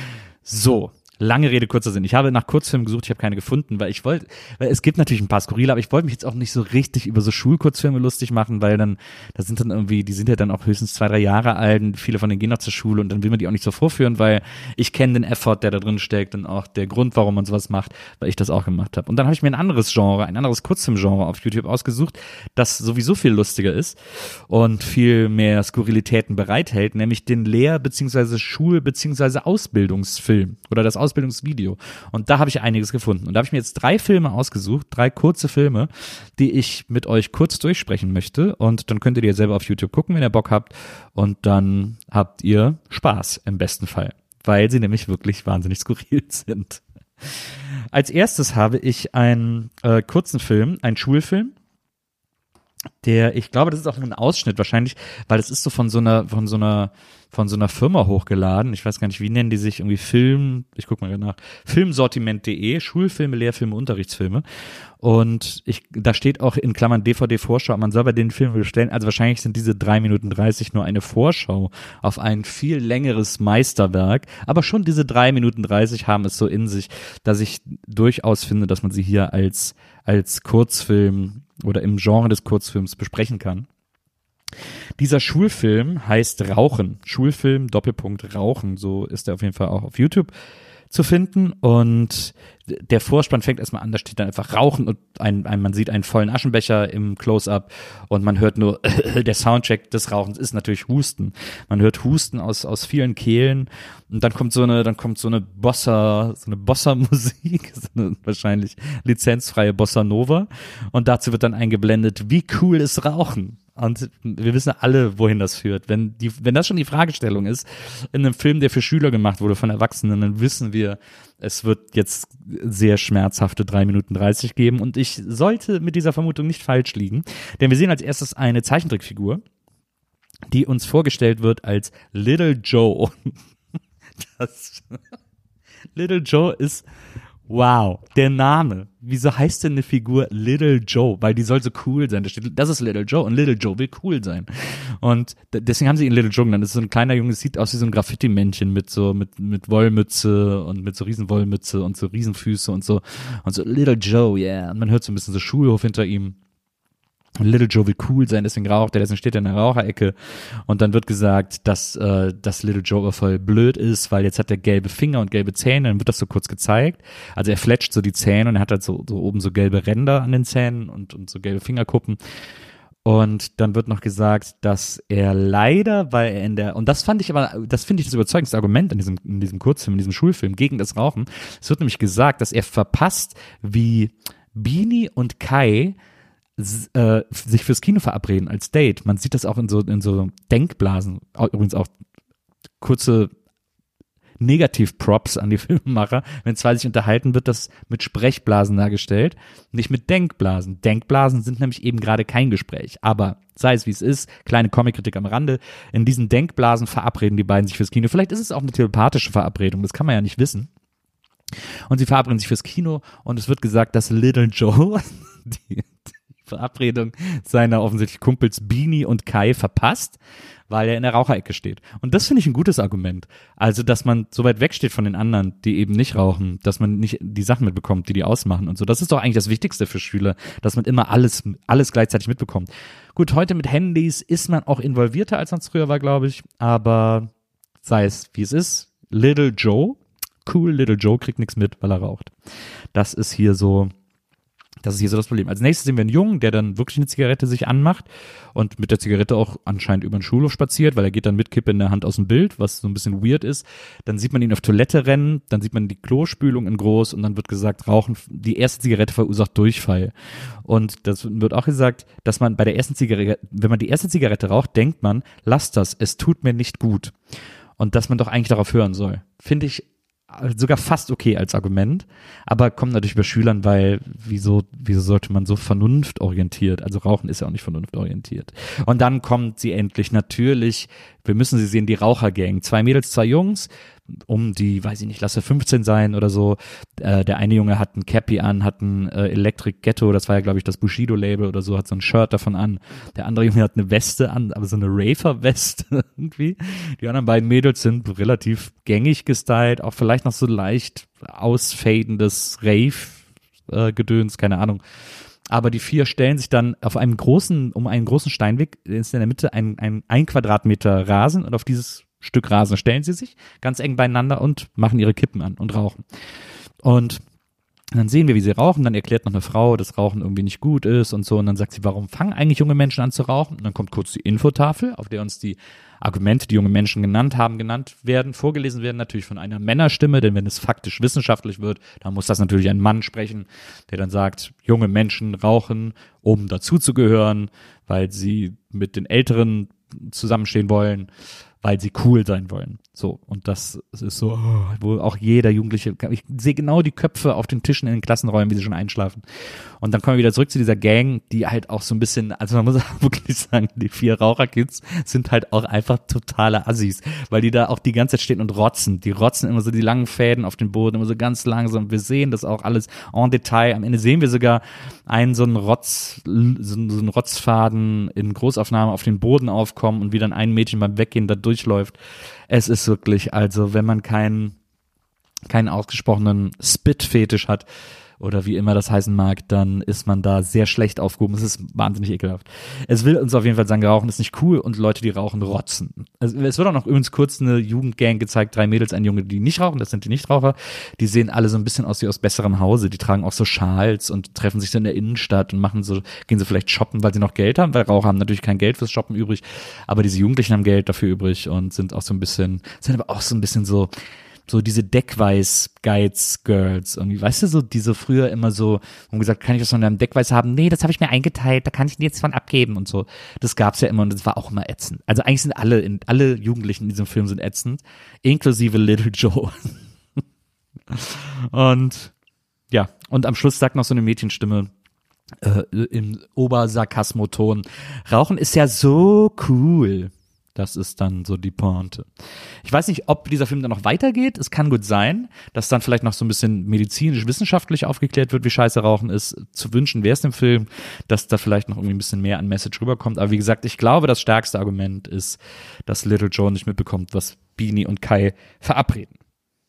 So. Lange Rede, kurzer Sinn. Ich habe nach Kurzfilmen gesucht, ich habe keine gefunden, weil ich wollte, weil es gibt natürlich ein paar skurrile, aber ich wollte mich jetzt auch nicht so richtig über so Schulkurzfilme lustig machen, weil dann, da sind dann irgendwie, die sind ja dann auch höchstens zwei, drei Jahre alt und viele von denen gehen noch zur Schule und dann will man die auch nicht so vorführen, weil ich kenne den Effort, der da drin steckt und auch der Grund, warum man sowas macht, weil ich das auch gemacht habe. Und dann habe ich mir ein anderes Genre, ein anderes Kurzfilmgenre auf YouTube ausgesucht, das sowieso viel lustiger ist und viel mehr Skurrilitäten bereithält, nämlich den Lehr- bzw. Schul- bzw. Ausbildungsfilm oder das Ausbildungsvideo. Und da habe ich einiges gefunden. Und da habe ich mir jetzt drei Filme ausgesucht, drei kurze Filme, die ich mit euch kurz durchsprechen möchte. Und dann könnt ihr die selber auf YouTube gucken, wenn ihr Bock habt. Und dann habt ihr Spaß im besten Fall, weil sie nämlich wirklich wahnsinnig skurril sind. Als erstes habe ich einen äh, kurzen Film, einen Schulfilm, der, ich glaube, das ist auch nur ein Ausschnitt wahrscheinlich, weil es ist so von so einer, von so einer, von so einer Firma hochgeladen. Ich weiß gar nicht, wie nennen die sich, irgendwie Film, ich guck mal nach, filmsortiment punkt de, Schulfilme, Lehrfilme, Unterrichtsfilme. Und ich, da steht auch in Klammern D V D-Vorschau, man soll bei den Filmen bestellen. Also wahrscheinlich sind diese drei Minuten dreißig nur eine Vorschau auf ein viel längeres Meisterwerk. Aber schon diese drei Minuten dreißig haben es so in sich, dass ich durchaus finde, dass man sie hier als, als Kurzfilm oder im Genre des Kurzfilms besprechen kann. Dieser Schulfilm heißt Rauchen. Schulfilm, Doppelpunkt Rauchen. So ist er auf jeden Fall auch auf YouTube zu finden. Und der Vorspann fängt erstmal an, da steht dann einfach Rauchen und ein, ein, man sieht einen vollen Aschenbecher im Close-Up und man hört nur, der Soundcheck des Rauchens ist natürlich Husten. Man hört Husten aus, aus vielen Kehlen und dann kommt so eine, dann kommt so eine Bossa, so eine Bossa-Musik, so eine wahrscheinlich lizenzfreie Bossa Nova und dazu wird dann eingeblendet, wie cool ist Rauchen? Und wir wissen alle, wohin das führt. Wenn die, wenn das schon die Fragestellung ist, in einem Film, der für Schüler gemacht wurde, von Erwachsenen, dann wissen wir, es wird jetzt sehr schmerzhafte drei Minuten dreißig geben. Und ich sollte mit dieser Vermutung nicht falsch liegen, denn wir sehen als erstes eine Zeichentrickfigur, die uns vorgestellt wird als Little Joe. Das, Little Joe ist, wow, der Name. Wieso heißt denn eine Figur Little Joe? Weil die soll so cool sein. Da steht, das ist Little Joe und Little Joe will cool sein. Und deswegen haben sie ihn Little Joe genannt. Das ist so ein kleiner Junge, das sieht aus wie so ein Graffiti-Männchen mit so, mit, mit Wollmütze und mit so Riesenwollmütze und so Riesenfüße und so. Und so Little Joe, yeah. Und man hört so ein bisschen so Schulhof hinter ihm. Little Joe will cool sein, deswegen raucht er, deswegen steht er in der Raucherecke und dann wird gesagt, dass, äh, dass Little Joe voll blöd ist, weil jetzt hat er gelbe Finger und gelbe Zähne, dann wird das so kurz gezeigt, also er fletscht so die Zähne und er hat halt so, so oben so gelbe Ränder an den Zähnen und, und so gelbe Fingerkuppen und dann wird noch gesagt, dass er leider, weil er in der, und das fand ich aber, das finde ich das überzeugendste Argument in diesem, in diesem Kurzfilm, in diesem Schulfilm gegen das Rauchen, es wird nämlich gesagt, dass er verpasst, wie Beanie und Kai Äh, sich fürs Kino verabreden als Date. Man sieht das auch in so in so Denkblasen. Übrigens auch kurze Negativ-Props an die Filmemacher. Wenn zwei sich unterhalten, wird das mit Sprechblasen dargestellt, nicht mit Denkblasen. Denkblasen sind nämlich eben gerade kein Gespräch. Aber sei es wie es ist, kleine Comic-Kritik am Rande, in diesen Denkblasen verabreden die beiden sich fürs Kino. Vielleicht ist es auch eine telepathische Verabredung, das kann man ja nicht wissen. Und sie verabreden sich fürs Kino und es wird gesagt, dass Little Joe die Verabredung seiner offensichtlich Kumpels Beanie und Kai verpasst, weil er in der Raucherecke steht. Und das finde ich ein gutes Argument. Also, dass man so weit wegsteht von den anderen, die eben nicht rauchen, dass man nicht die Sachen mitbekommt, die die ausmachen und so. Das ist doch eigentlich das Wichtigste für Schüler, dass man immer alles, alles gleichzeitig mitbekommt. Gut, heute mit Handys ist man auch involvierter, als man es früher war, glaube ich. Aber sei es, wie es ist. Little Joe, cool, Little Joe kriegt nichts mit, weil er raucht. Das ist hier so Das ist hier so das Problem. Als nächstes sehen wir einen Jungen, der dann wirklich eine Zigarette sich anmacht und mit der Zigarette auch anscheinend über den Schulhof spaziert, weil er geht dann mit Kippe in der Hand aus dem Bild, was so ein bisschen weird ist. Dann sieht man ihn auf Toilette rennen, dann sieht man die Klospülung in groß und dann wird gesagt, Rauchen, die erste Zigarette verursacht Durchfall. Und das wird auch gesagt, dass man bei der ersten Zigarette, wenn man die erste Zigarette raucht, denkt man, lass das, es tut mir nicht gut. Und dass man doch eigentlich darauf hören soll. Finde ich sogar fast okay als Argument, aber kommt natürlich bei Schülern, weil wieso, wieso sollte man so vernunftorientiert, also Rauchen ist ja auch nicht vernunftorientiert. Und dann kommt sie endlich natürlich, wir müssen sie sehen, die Rauchergang, zwei Mädels, zwei Jungs, um die, weiß ich nicht, lasse fünfzehn sein oder so. Äh, der eine Junge hat ein Cappy an, hat ein äh, Electric Ghetto, das war ja, glaube ich, das Bushido-Label oder so, hat so ein Shirt davon an. Der andere Junge hat eine Weste an, aber so eine Rafer-Weste irgendwie. Die anderen beiden Mädels sind relativ gängig gestylt, auch vielleicht noch so leicht ausfadendes Rave-Gedöns, äh, keine Ahnung. Aber die vier stellen sich dann auf einem großen, um einen großen Steinweg, ist in der Mitte ein, ein, ein Quadratmeter Rasen und auf dieses Stück Rasen stellen sie sich ganz eng beieinander und machen ihre Kippen an und rauchen. Und dann sehen wir, wie sie rauchen, dann erklärt noch eine Frau, dass Rauchen irgendwie nicht gut ist und so und dann sagt sie, warum fangen eigentlich junge Menschen an zu rauchen? Und dann kommt kurz die Infotafel, auf der uns die Argumente, die junge Menschen genannt haben, genannt werden, vorgelesen werden, natürlich von einer Männerstimme, denn wenn es faktisch wissenschaftlich wird, dann muss das natürlich ein Mann sprechen, der dann sagt, junge Menschen rauchen, um dazuzugehören, weil sie mit den Älteren zusammenstehen wollen, weil sie cool sein wollen. So, und das ist so, wo auch jeder Jugendliche, ich sehe genau die Köpfe auf den Tischen in den Klassenräumen, wie sie schon einschlafen. Und dann kommen wir wieder zurück zu dieser Gang, die halt auch so ein bisschen, also man muss auch wirklich sagen, die vier Raucherkids sind halt auch einfach totale Assis, weil die da auch die ganze Zeit stehen und rotzen. Die rotzen immer so die langen Fäden auf den Boden, immer so ganz langsam. Wir sehen das auch alles en Detail. Am Ende sehen wir sogar einen so einen Rotz, so einen Rotzfaden in Großaufnahme auf den Boden aufkommen und wie dann ein Mädchen beim Weggehen da durchläuft. Es ist wirklich, also wenn man keinen keinen ausgesprochenen Spit-Fetisch hat oder wie immer das heißen mag, dann ist man da sehr schlecht aufgehoben. Es ist wahnsinnig ekelhaft. Es will uns auf jeden Fall sagen, Rauchen ist nicht cool und Leute, die rauchen, rotzen. Also es wird auch noch übrigens kurz eine Jugendgang gezeigt, drei Mädels, ein Junge, die nicht rauchen, das sind die Nichtraucher. Die sehen alle so ein bisschen aus wie aus besserem Hause. Die tragen auch so Schals und treffen sich so in der Innenstadt und machen so, gehen so vielleicht shoppen, weil sie noch Geld haben, weil Raucher haben natürlich kein Geld fürs Shoppen übrig, aber diese Jugendlichen haben Geld dafür übrig und sind auch so ein bisschen, sind aber auch so ein bisschen so, so diese Deckweiß-Guides-Girls irgendwie, weißt du, so diese früher immer so, haben gesagt, kann ich das von deinem Deckweiß haben? Nee, das habe ich mir eingeteilt, da kann ich dir jetzt von abgeben und so. Das gab's ja immer und das war auch immer ätzend. Also eigentlich sind alle, in, alle Jugendlichen in diesem Film sind ätzend, inklusive Little Joe. Und ja, und am Schluss sagt noch so eine Mädchenstimme, äh, im Obersarkasmoton, Rauchen ist ja so cool. Das ist dann so die Pointe. Ich weiß nicht, ob dieser Film dann noch weitergeht. Es kann gut sein, dass dann vielleicht noch so ein bisschen medizinisch-wissenschaftlich aufgeklärt wird, wie scheiße Rauchen ist. Zu wünschen wäre es dem Film, dass da vielleicht noch irgendwie ein bisschen mehr an Message rüberkommt. Aber wie gesagt, ich glaube, das stärkste Argument ist, dass Little Joe nicht mitbekommt, was Beanie und Kai verabreden.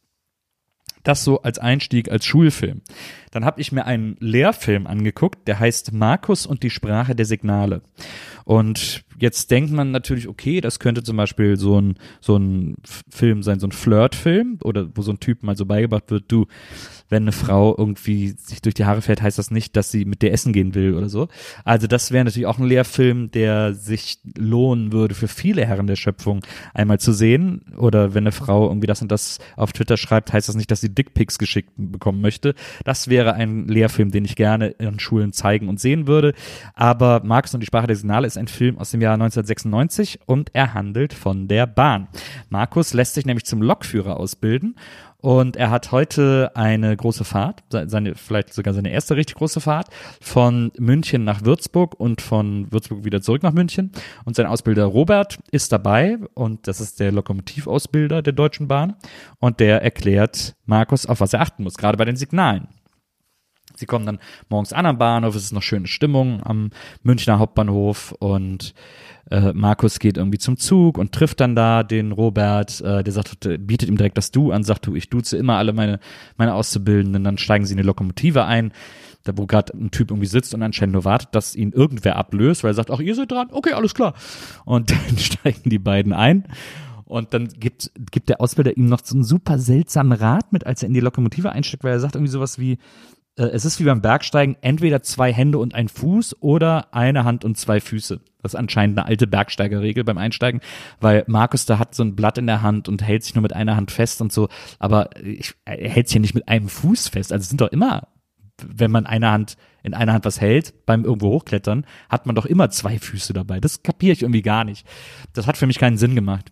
Das so als Einstieg, als Schulfilm. Dann habe ich mir einen Lehrfilm angeguckt, der heißt Markus und die Sprache der Signale. Und jetzt denkt man natürlich, okay, das könnte zum Beispiel so ein, so ein Film sein, so ein Flirtfilm, oder wo so ein Typ mal so beigebracht wird, du, wenn eine Frau irgendwie sich durch die Haare fährt, heißt das nicht, dass sie mit dir essen gehen will oder so. Also das wäre natürlich auch ein Lehrfilm, der sich lohnen würde für viele Herren der Schöpfung einmal zu sehen. Oder wenn eine Frau irgendwie das und das auf Twitter schreibt, heißt das nicht, dass sie Dickpics geschickt bekommen möchte. Das wäre ein Lehrfilm, den ich gerne in Schulen zeigen und sehen würde. Aber Markus und die Sprache der Signale ist ein Film aus dem Jahr neunzehnhundertsechsundneunzig und er handelt von der Bahn. Markus lässt sich nämlich zum Lokführer ausbilden. Und er hat heute eine große Fahrt, seine, vielleicht sogar seine erste richtig große Fahrt, von München nach Würzburg und von Würzburg wieder zurück nach München. Und sein Ausbilder Robert ist dabei und das ist der Lokomotivausbilder der Deutschen Bahn. Und der erklärt Markus, auf was er achten muss, gerade bei den Signalen. Sie kommen dann morgens an am Bahnhof, es ist noch schöne Stimmung am Münchner Hauptbahnhof und äh, Markus geht irgendwie zum Zug und trifft dann da den Robert, äh, der sagt, bietet ihm direkt das Du an, sagt du, ich duze immer alle meine meine Auszubildenden, dann steigen sie in die Lokomotive ein, da wo gerade ein Typ irgendwie sitzt und anscheinend nur wartet, dass ihn irgendwer ablöst, weil er sagt, ach, ihr seid dran, okay, alles klar. Und dann steigen die beiden ein. Und dann gibt, gibt der Ausbilder ihm noch so einen super seltsamen Rat mit, als er in die Lokomotive einsteigt, weil er sagt irgendwie sowas wie, es ist wie beim Bergsteigen, entweder zwei Hände und ein Fuß oder eine Hand und zwei Füße. Das ist anscheinend eine alte Bergsteigerregel beim Einsteigen, weil Markus da hat so ein Blatt in der Hand und hält sich nur mit einer Hand fest und so, aber ich, er hält sich ja nicht mit einem Fuß fest. Also es sind doch immer, wenn man eine Hand in einer Hand was hält, beim irgendwo hochklettern, hat man doch immer zwei Füße dabei. Das kapiere ich irgendwie gar nicht. Das hat für mich keinen Sinn gemacht.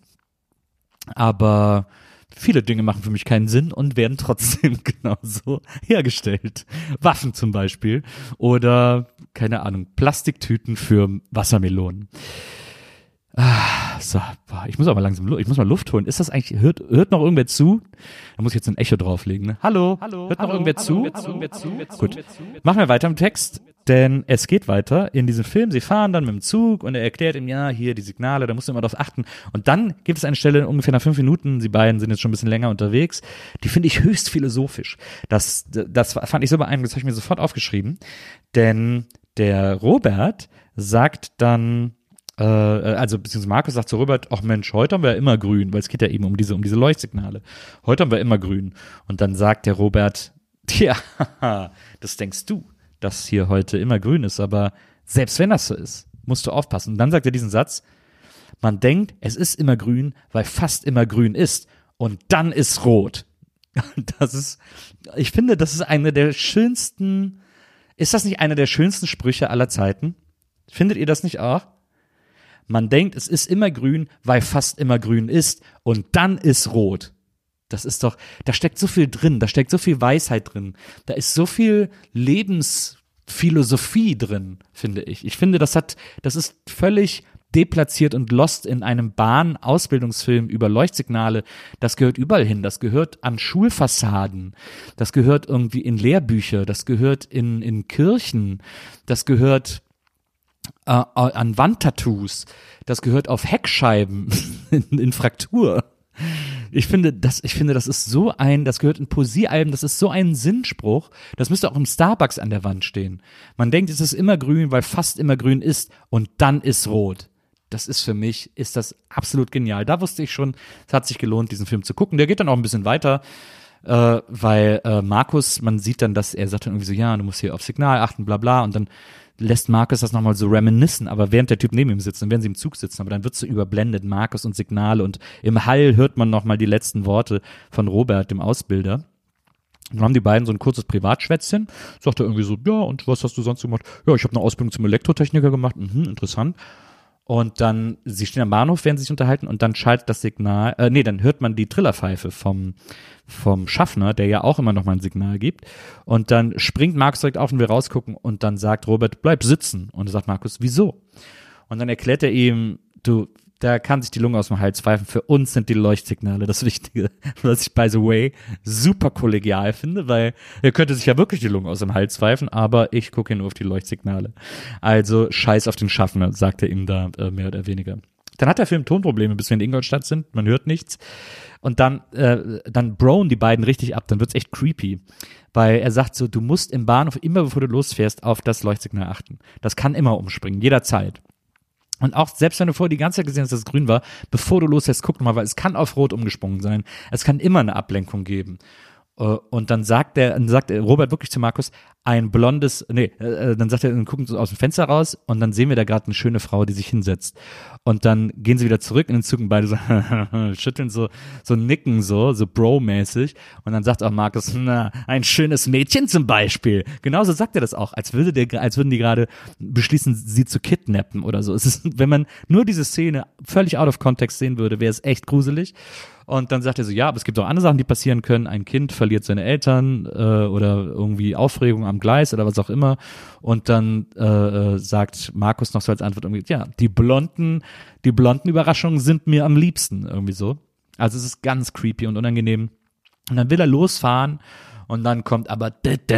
Aber viele Dinge machen für mich keinen Sinn und werden trotzdem genauso hergestellt. Waffen zum Beispiel oder, keine Ahnung, Plastiktüten für Wassermelonen. Ah, so, boah, ich muss aber langsam, ich muss mal Luft holen. Ist das eigentlich, hört, hört noch irgendwer zu? Da muss ich jetzt ein Echo drauflegen, ne? Hallo, hallo, hört noch hallo, irgendwer, hallo, zu? Hallo, irgendwer zu? Irgendwer zu? Gut, machen wir weiter im Text, denn es geht weiter in diesem Film. Sie fahren dann mit dem Zug und er erklärt ihm, ja, hier die Signale, da musst du immer drauf achten. Und dann gibt es eine Stelle ungefähr nach fünf Minuten, sie beiden sind jetzt schon ein bisschen länger unterwegs, die finde ich höchst philosophisch. Das, das fand ich so beeindruckend, das habe ich mir sofort aufgeschrieben, denn der Robert sagt dann, äh, also beziehungsweise Markus sagt zu Robert, ach Mensch, heute haben wir ja immer grün, weil es geht ja eben um diese, um diese Leuchtsignale. Heute haben wir immer grün. Und dann sagt der Robert, tja, das denkst du, dass hier heute immer grün ist, aber selbst wenn das so ist, musst du aufpassen. Und dann sagt er diesen Satz, man denkt, es ist immer grün, weil fast immer grün ist. Und dann ist rot. Das ist, ich finde, das ist eine der schönsten, ist das nicht einer der schönsten Sprüche aller Zeiten? Findet ihr das nicht auch? Man denkt, es ist immer grün, weil fast immer grün ist und dann ist rot. Das ist doch, da steckt so viel drin, da steckt so viel Weisheit drin, da ist so viel Lebensphilosophie drin, finde ich. Ich finde, das hat, das ist völlig deplatziert und lost in einem Bahn-Ausbildungsfilm über Leuchtsignale. Das gehört überall hin, das gehört an Schulfassaden, das gehört irgendwie in Lehrbücher, das gehört in, in Kirchen, das gehört äh, an Wandtattoos, das gehört auf Heckscheiben in, in Fraktur. Ich finde, das, ich finde, das ist so ein, das gehört in Poesiealben, das ist so ein Sinnspruch, das müsste auch im Starbucks an der Wand stehen. Man denkt, es ist immer grün, weil fast immer grün ist und dann ist rot. Das ist für mich, ist das absolut genial. Da wusste ich schon, es hat sich gelohnt, diesen Film zu gucken. Der geht dann auch ein bisschen weiter, äh, weil äh, Markus, man sieht dann, dass er sagt dann irgendwie so, ja, du musst hier auf Signal achten, bla bla, und dann lässt Markus das nochmal so reminiszen, aber während der Typ neben ihm sitzt und während sie im Zug sitzen, aber dann wird so überblendet, Markus und Signale, und im Hall hört man nochmal die letzten Worte von Robert, dem Ausbilder. Dann haben die beiden so ein kurzes Privatschwätzchen, sagt er irgendwie so, ja, und was hast du sonst gemacht? Ja, ich habe eine Ausbildung zum Elektrotechniker gemacht, mhm, interessant. Und dann, sie stehen am Bahnhof, während sie sich unterhalten, und dann schaltet das Signal, äh, nee, dann hört man die Trillerpfeife vom, vom Schaffner, der ja auch immer noch mal ein Signal gibt. Und dann springt Markus direkt auf und will rausgucken, und dann sagt Robert, bleib sitzen. Und dann sagt Markus, wieso? Und dann erklärt er ihm, du, da kann sich die Lunge aus dem Hals pfeifen. Für uns sind die Leuchtsignale das Wichtige. Was ich, by the way, super kollegial finde, weil er könnte sich ja wirklich die Lunge aus dem Hals pfeifen, aber ich gucke hier nur auf die Leuchtsignale. Also scheiß auf den Schaffner, sagt er ihm da äh, mehr oder weniger. Dann hat der Film Tonprobleme, bis wir in Ingolstadt sind, man hört nichts. Und dann, äh, dann brown die beiden richtig ab, dann wird's echt creepy. Weil er sagt so, du musst im Bahnhof, immer bevor du losfährst, auf das Leuchtsignal achten. Das kann immer umspringen, jederzeit. Und auch selbst wenn du vorher die ganze Zeit gesehen hast, dass es grün war, bevor du losfährst, guck mal, weil es kann auf rot umgesprungen sein. Es kann immer eine Ablenkung geben. Und dann sagt der, dann sagt Robert wirklich zu Markus, ein blondes, nee, dann sagt er, dann gucken sie aus dem Fenster raus, und dann sehen wir da gerade eine schöne Frau, die sich hinsetzt. Und dann gehen sie wieder zurück in den Zug und beide so schütteln so, so nicken so, so Bro-mäßig. Und dann sagt auch Markus, na, ein schönes Mädchen zum Beispiel. Genauso sagt er das auch, als würde der, als würden die gerade beschließen, sie zu kidnappen oder so. Es ist, wenn man nur diese Szene völlig out of context sehen würde, wäre es echt gruselig. Und dann sagt er so, ja, aber es gibt auch andere Sachen, die passieren können. Ein Kind verliert seine Eltern äh, oder irgendwie Aufregung am Gleis oder was auch immer. Und dann äh, sagt Markus noch so als Antwort irgendwie, ja, die blonden, die blonden Überraschungen sind mir am liebsten, irgendwie so. Also es ist ganz creepy und unangenehm. Und dann will er losfahren, und dann kommt aber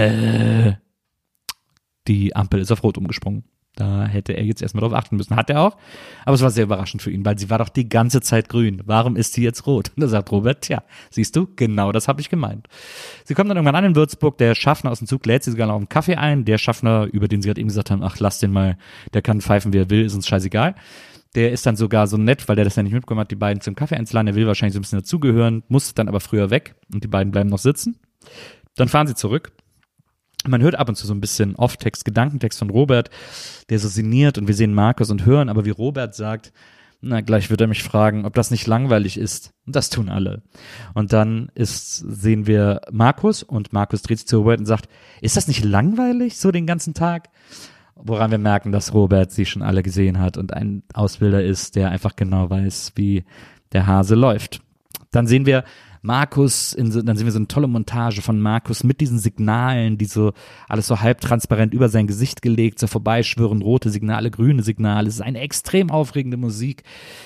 die Ampel ist auf Rot umgesprungen. Da hätte er jetzt erstmal drauf achten müssen. Hat er auch. Aber es war sehr überraschend für ihn, weil sie war doch die ganze Zeit grün. Warum ist sie jetzt rot? Und da sagt Robert, tja, siehst du, genau das habe ich gemeint. Sie kommen dann irgendwann an in Würzburg. Der Schaffner aus dem Zug lädt sie sogar noch einen Kaffee ein. Der Schaffner, über den sie gerade eben gesagt haben, ach, lass den mal, der kann pfeifen, wie er will, ist uns scheißegal. Der ist dann sogar so nett, weil der das ja nicht mitbekommen hat, die beiden zum Kaffee einzuladen. Er will wahrscheinlich so ein bisschen dazugehören, muss dann aber früher weg, und die beiden bleiben noch sitzen. Dann fahren sie zurück. Man hört ab und zu so ein bisschen Off-Text, Gedankentext von Robert, der so sinniert, und wir sehen Markus und hören, aber wie Robert sagt, na, gleich wird er mich fragen, ob das nicht langweilig ist. Und das tun alle. Und dann ist, sehen wir Markus, und Markus dreht sich zu Robert und sagt, ist das nicht langweilig, so den ganzen Tag? Woran wir merken, dass Robert sie schon alle gesehen hat und ein Ausbilder ist, der einfach genau weiß, wie der Hase läuft. Dann sehen wir Markus, in so, dann sehen wir so eine tolle Montage von Markus mit diesen Signalen, die so alles so halbtransparent über sein Gesicht gelegt, so vorbeischwirren, rote Signale, grüne Signale. Es ist eine extrem aufregende Musik.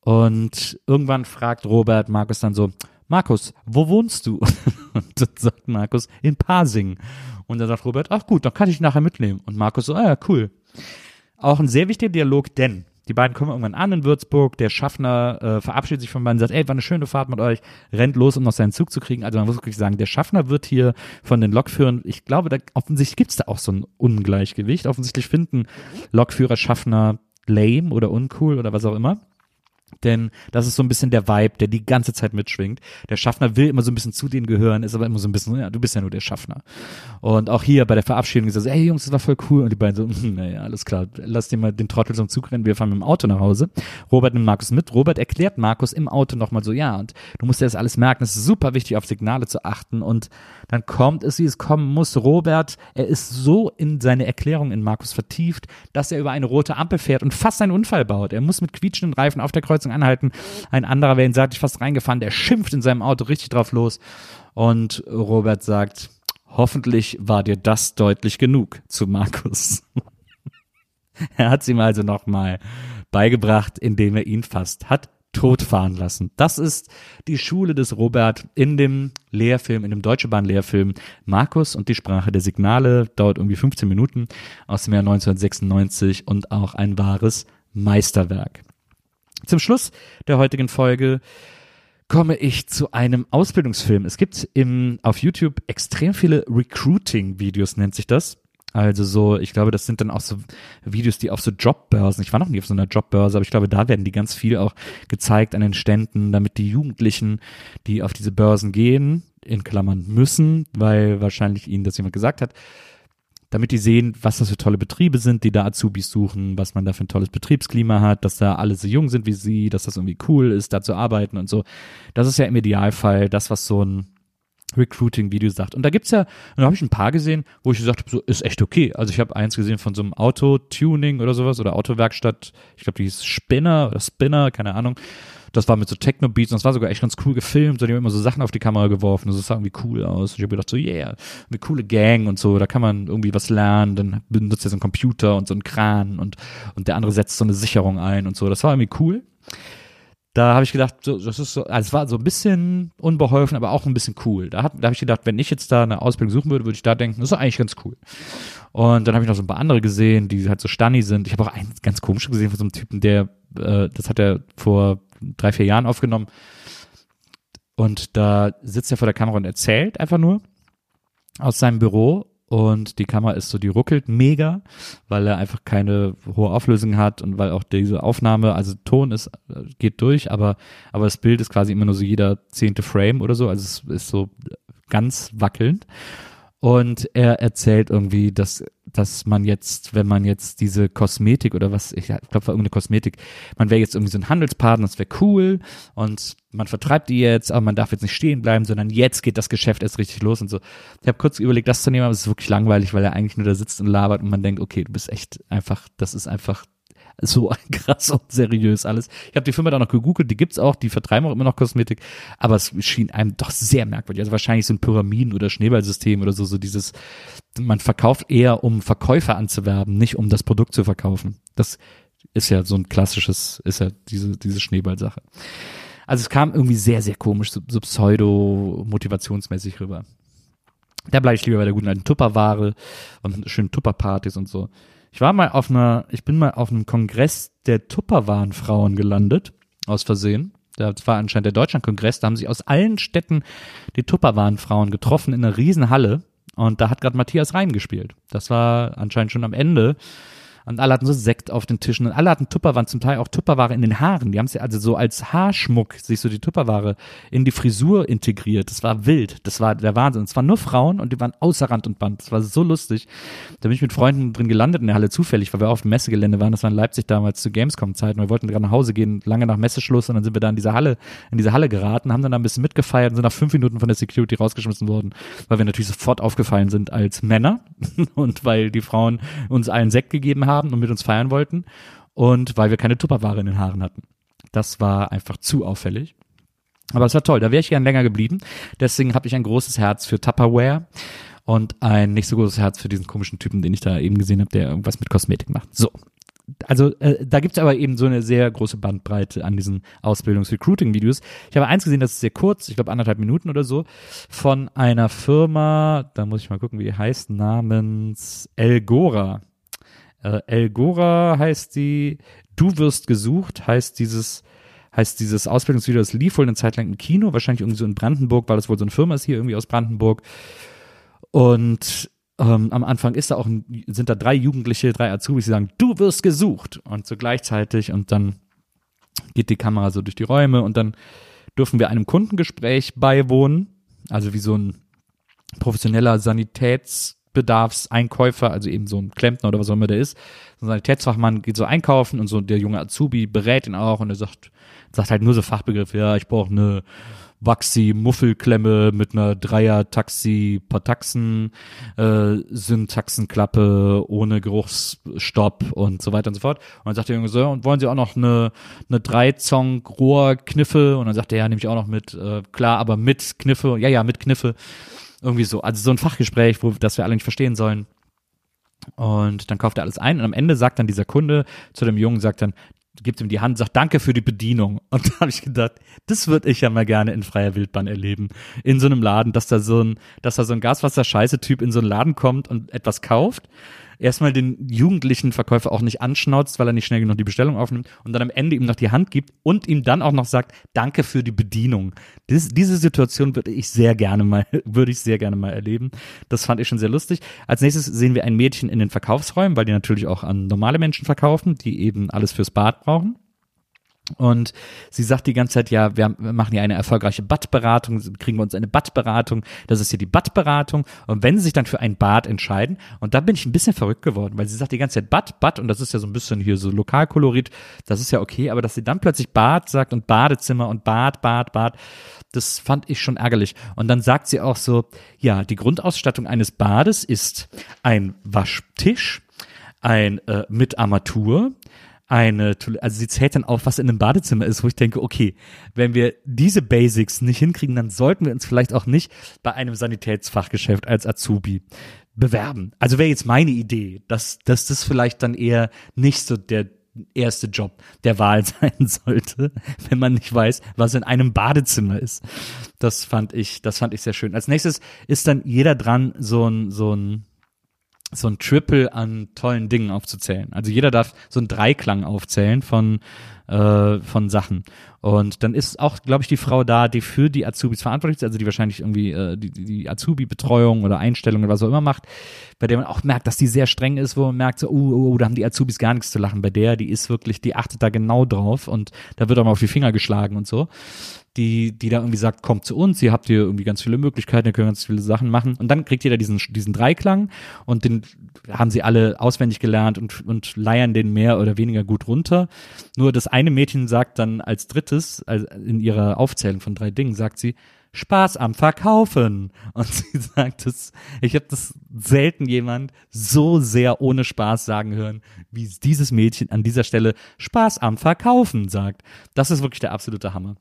Und irgendwann fragt Robert Markus dann so, Markus, wo wohnst du? Und dann sagt Markus, in Pasing. Und dann sagt Robert, ach gut, dann kann ich dich nachher mitnehmen. Und Markus so, ah ja, cool. Auch ein sehr wichtiger Dialog, denn die beiden kommen irgendwann an in Würzburg, der Schaffner äh, verabschiedet sich von beiden, sagt, ey, war eine schöne Fahrt mit euch, rennt los, um noch seinen Zug zu kriegen. Also man muss wirklich sagen, der Schaffner wird hier von den Lokführern, ich glaube, da, offensichtlich gibt's da auch so ein Ungleichgewicht. Offensichtlich finden Lokführer Schaffner lame oder uncool oder was auch immer. Denn das ist so ein bisschen der Vibe, der die ganze Zeit mitschwingt. Der Schaffner will immer so ein bisschen zu denen gehören, ist aber immer so ein bisschen, ja, du bist ja nur der Schaffner. Und auch hier bei der Verabschiedung ist er so, ey Jungs, das war voll cool. Und die beiden so, naja, alles klar, lass dir mal den Trottel zum Zug rennen, wir fahren mit dem Auto nach Hause. Robert nimmt Markus mit. Robert erklärt Markus im Auto nochmal so, ja, und du musst dir das alles merken, es ist super wichtig, auf Signale zu achten. Und dann kommt es, wie es kommen muss. Robert, er ist so in seine Erklärung in Markus vertieft, dass er über eine rote Ampel fährt und fast einen Unfall baut. Er muss mit quietschenden Reifen auf der Kreuzung anhalten. Ein anderer wäre ihn seitlich fast reingefahren, der schimpft in seinem Auto richtig drauf los. Und Robert sagt, hoffentlich war dir das deutlich genug zu Markus. Er hat es ihm also nochmal beigebracht, indem er ihn fast hat totfahren lassen. Das ist die Schule des Robert in dem Lehrfilm, in dem Deutsche Bahn Lehrfilm Markus und die Sprache der Signale, dauert irgendwie fünfzehn Minuten, aus dem Jahr neunzehnhundertsechsundneunzig und auch ein wahres Meisterwerk. Zum Schluss der heutigen Folge komme ich zu einem Ausbildungsfilm. Es gibt im, auf YouTube extrem viele Recruiting-Videos, nennt sich das. Also so, ich glaube, das sind dann auch so Videos, die auf so Jobbörsen, ich war noch nie auf so einer Jobbörse, aber ich glaube, da werden die ganz viel auch gezeigt an den Ständen, damit die Jugendlichen, die auf diese Börsen gehen, in Klammern müssen, weil wahrscheinlich ihnen das jemand gesagt hat, damit die sehen, was das für tolle Betriebe sind, die da Azubis suchen, was man da für ein tolles Betriebsklima hat, dass da alle so jung sind wie sie, dass das irgendwie cool ist, da zu arbeiten und so. Das ist ja im Idealfall das, was so ein Recruiting-Video sagt. Und da gibt's ja, und da habe ich ein paar gesehen, wo ich gesagt habe, so ist echt okay. Also ich habe eins gesehen von so einem Auto-Tuning oder sowas oder Autowerkstatt, ich glaube, die hieß Spinner oder Spinner, keine Ahnung. Das war mit so Techno-Beats und das war sogar echt ganz cool gefilmt. So, die haben immer so Sachen auf die Kamera geworfen und das sah irgendwie cool aus. Und ich habe gedacht so, yeah, eine coole Gang und so, da kann man irgendwie was lernen. Dann benutzt er so einen Computer und so einen Kran und, und der andere setzt so eine Sicherung ein und so. Das war irgendwie cool. Da habe ich gedacht, so, das ist so, also es war so ein bisschen unbeholfen, aber auch ein bisschen cool. Da, hat, da habe ich gedacht, wenn ich jetzt da eine Ausbildung suchen würde, würde ich da denken, das ist eigentlich ganz cool. Und dann habe ich noch so ein paar andere gesehen, die halt so Stanni sind. Ich habe auch einen ganz komisch gesehen von so einem Typen, der, äh, das hat er vor drei, vier Jahren aufgenommen. Und da sitzt er vor der Kamera und erzählt einfach nur aus seinem Büro. Und die Kamera ist so, die ruckelt mega, weil er einfach keine hohe Auflösung hat und weil auch diese Aufnahme, also Ton ist, geht durch, aber, aber das Bild ist quasi immer nur so jeder zehnte Frame oder so, also es ist so ganz wackelnd. Und er erzählt irgendwie, dass, dass man jetzt, wenn man jetzt diese Kosmetik oder was, ich glaube, war irgendeine Kosmetik, man wäre jetzt irgendwie so ein Handelspartner, das wäre cool und man vertreibt die jetzt, aber man darf jetzt nicht stehen bleiben, sondern jetzt geht das Geschäft erst richtig los und so. Ich habe kurz überlegt, das zu nehmen, aber es ist wirklich langweilig, weil er eigentlich nur da sitzt und labert und man denkt, okay, du bist echt einfach, das ist einfach so krass und seriös alles. Ich habe die Firma da noch gegoogelt, die gibt's auch, die vertreiben auch immer noch Kosmetik, aber es schien einem doch sehr merkwürdig. Also wahrscheinlich so ein Pyramiden- oder Schneeballsystem oder so, so dieses, man verkauft eher, um Verkäufer anzuwerben, nicht um das Produkt zu verkaufen. Das ist ja so ein klassisches, ist ja diese, diese Schneeballsache. Also es kam irgendwie sehr, sehr komisch, so, so pseudo-motivationsmäßig rüber. Da bleibe ich lieber bei der guten alten Tupperware und schönen Tupperpartys und so. Ich war mal auf einer, ich bin mal auf einem Kongress der Tupperwarenfrauen gelandet, aus Versehen. Das war anscheinend der Deutschlandkongress, da haben sich aus allen Städten die Tupperwarenfrauen getroffen in einer riesen Halle und da hat gerade Matthias Reim gespielt. Das war anscheinend schon am Ende. Und alle hatten so Sekt auf den Tischen und alle hatten Tupperwaren, zum Teil auch Tupperware in den Haaren. Die haben sie also so als Haarschmuck, sich so die Tupperware in die Frisur integriert. Das war wild, das war der Wahnsinn. Es waren nur Frauen und die waren außer Rand und Band. Das war so lustig. Da bin ich mit Freunden drin gelandet in der Halle zufällig, weil wir auf dem Messegelände waren. Das war in Leipzig damals zu Gamescom-Zeiten. Wir wollten gerade nach Hause gehen, lange nach Messeschluss und dann sind wir da in diese Halle, in diese Halle geraten, haben dann da ein bisschen mitgefeiert und sind nach fünf Minuten von der Security rausgeschmissen worden, weil wir natürlich sofort aufgefallen sind als Männer und weil die Frauen uns allen Sekt gegeben haben und mit uns feiern wollten und weil wir keine Tupperware in den Haaren hatten. Das war einfach zu auffällig. Aber es war toll, da wäre ich gern länger geblieben. Deswegen habe ich ein großes Herz für Tupperware und ein nicht so großes Herz für diesen komischen Typen, den ich da eben gesehen habe, der irgendwas mit Kosmetik macht. So, also äh, da gibt's aber eben so eine sehr große Bandbreite an diesen Ausbildungs-Recruiting-Videos. Ich habe eins gesehen, das ist sehr kurz, ich glaube anderthalb Minuten oder so, von einer Firma, da muss ich mal gucken, wie die heißt, namens Elgora. Äh, Elgora heißt die, Du wirst gesucht, heißt dieses heißt dieses Ausbildungsvideo, das lief wohl eine Zeit lang im Kino, wahrscheinlich irgendwie so in Brandenburg, weil das wohl so eine Firma ist hier irgendwie aus Brandenburg. Und ähm, am Anfang ist da auch ein, sind da drei Jugendliche, drei Azubis, die sagen, du wirst gesucht. Und so gleichzeitig und dann geht die Kamera so durch die Räume und dann dürfen wir einem Kundengespräch beiwohnen, also wie so ein professioneller Sanitätsbedarfseinkäufer, also eben so ein Klempner oder was auch immer der ist. So ein Sanitätsfachmann geht so einkaufen und so der junge Azubi berät ihn auch und er sagt, sagt halt nur so Fachbegriffe, ja, ich brauche eine Waxi-Muffelklemme mit einer Dreier-Taxi-Pataxen, äh, Syntaxenklappe ohne Geruchsstopp und so weiter und so fort. Und dann sagt der Junge so, und wollen Sie auch noch eine, eine Drei-Zong-Rohr-Kniffe? Und dann sagt er, ja, nehme ich auch noch mit, äh, klar, aber mit Kniffe, ja, ja, mit Kniffe. Irgendwie so, also so ein Fachgespräch, wo das wir alle nicht verstehen sollen. Und dann kauft er alles ein und am Ende sagt dann dieser Kunde zu dem Jungen, sagt dann, gibt ihm die Hand, sagt danke für die Bedienung. Und da habe ich gedacht, das würde ich ja mal gerne in freier Wildbahn erleben. In so einem Laden, dass da so ein, dass da so ein Gaswasser-Scheiße-Typ in so einen Laden kommt und etwas kauft. Erstmal den jugendlichen Verkäufer auch nicht anschnauzt, weil er nicht schnell genug die Bestellung aufnimmt und dann am Ende ihm noch die Hand gibt und ihm dann auch noch sagt, danke für die Bedienung. Dies, diese Situation würde ich sehr gerne mal, würde ich sehr gerne mal erleben. Das fand ich schon sehr lustig. Als nächstes sehen wir ein Mädchen in den Verkaufsräumen, weil die natürlich auch an normale Menschen verkaufen, die eben alles fürs Bad brauchen. Und sie sagt die ganze Zeit, ja, wir machen ja eine erfolgreiche Badberatung, kriegen wir uns eine Badberatung, das ist hier die Badberatung. Und wenn sie sich dann für ein Bad entscheiden, und da bin ich ein bisschen verrückt geworden, weil sie sagt die ganze Zeit Bad, Bad, und das ist ja so ein bisschen hier so Lokalkolorit, das ist ja okay, aber dass sie dann plötzlich Bad sagt und Badezimmer und Bad, Bad, Bad, das fand ich schon ärgerlich. Und dann sagt sie auch so, ja, die Grundausstattung eines Bades ist ein Waschtisch, ein äh, mit Armatur, eine, also sie zählt dann auf, was in einem Badezimmer ist, wo ich denke, okay, wenn wir diese Basics nicht hinkriegen, dann sollten wir uns vielleicht auch nicht bei einem Sanitätsfachgeschäft als Azubi bewerben. Also wäre jetzt meine Idee, dass, dass das vielleicht dann eher nicht so der erste Job der Wahl sein sollte, wenn man nicht weiß, was in einem Badezimmer ist. Das fand ich, das fand ich sehr schön. Als nächstes ist dann jeder dran, so ein, so ein so ein Triple an tollen Dingen aufzuzählen. Also jeder darf so einen Dreiklang aufzählen von äh, von Sachen. Und dann ist auch, glaube ich, die Frau da, die für die Azubis verantwortlich ist, also die wahrscheinlich irgendwie äh, die, die Azubi-Betreuung oder Einstellung oder was auch immer macht, bei der man auch merkt, dass die sehr streng ist, wo man merkt, so, oh, oh, oh, da haben die Azubis gar nichts zu lachen. Bei der, die ist wirklich, die achtet da genau drauf und da wird auch mal auf die Finger geschlagen und so. Die, die da irgendwie sagt, kommt zu uns, ihr habt hier irgendwie ganz viele Möglichkeiten, ihr könnt ganz viele Sachen machen. Und dann kriegt jeder diesen, diesen Dreiklang und den haben sie alle auswendig gelernt und, und leiern den mehr oder weniger gut runter. Nur das eine Mädchen sagt dann als drittes, also in ihrer Aufzählung von drei Dingen, sagt sie, Spaß am Verkaufen. Und sie sagt es, ich habe das selten jemand so sehr ohne Spaß sagen hören, wie dieses Mädchen an dieser Stelle Spaß am Verkaufen sagt. Das ist wirklich der absolute Hammer.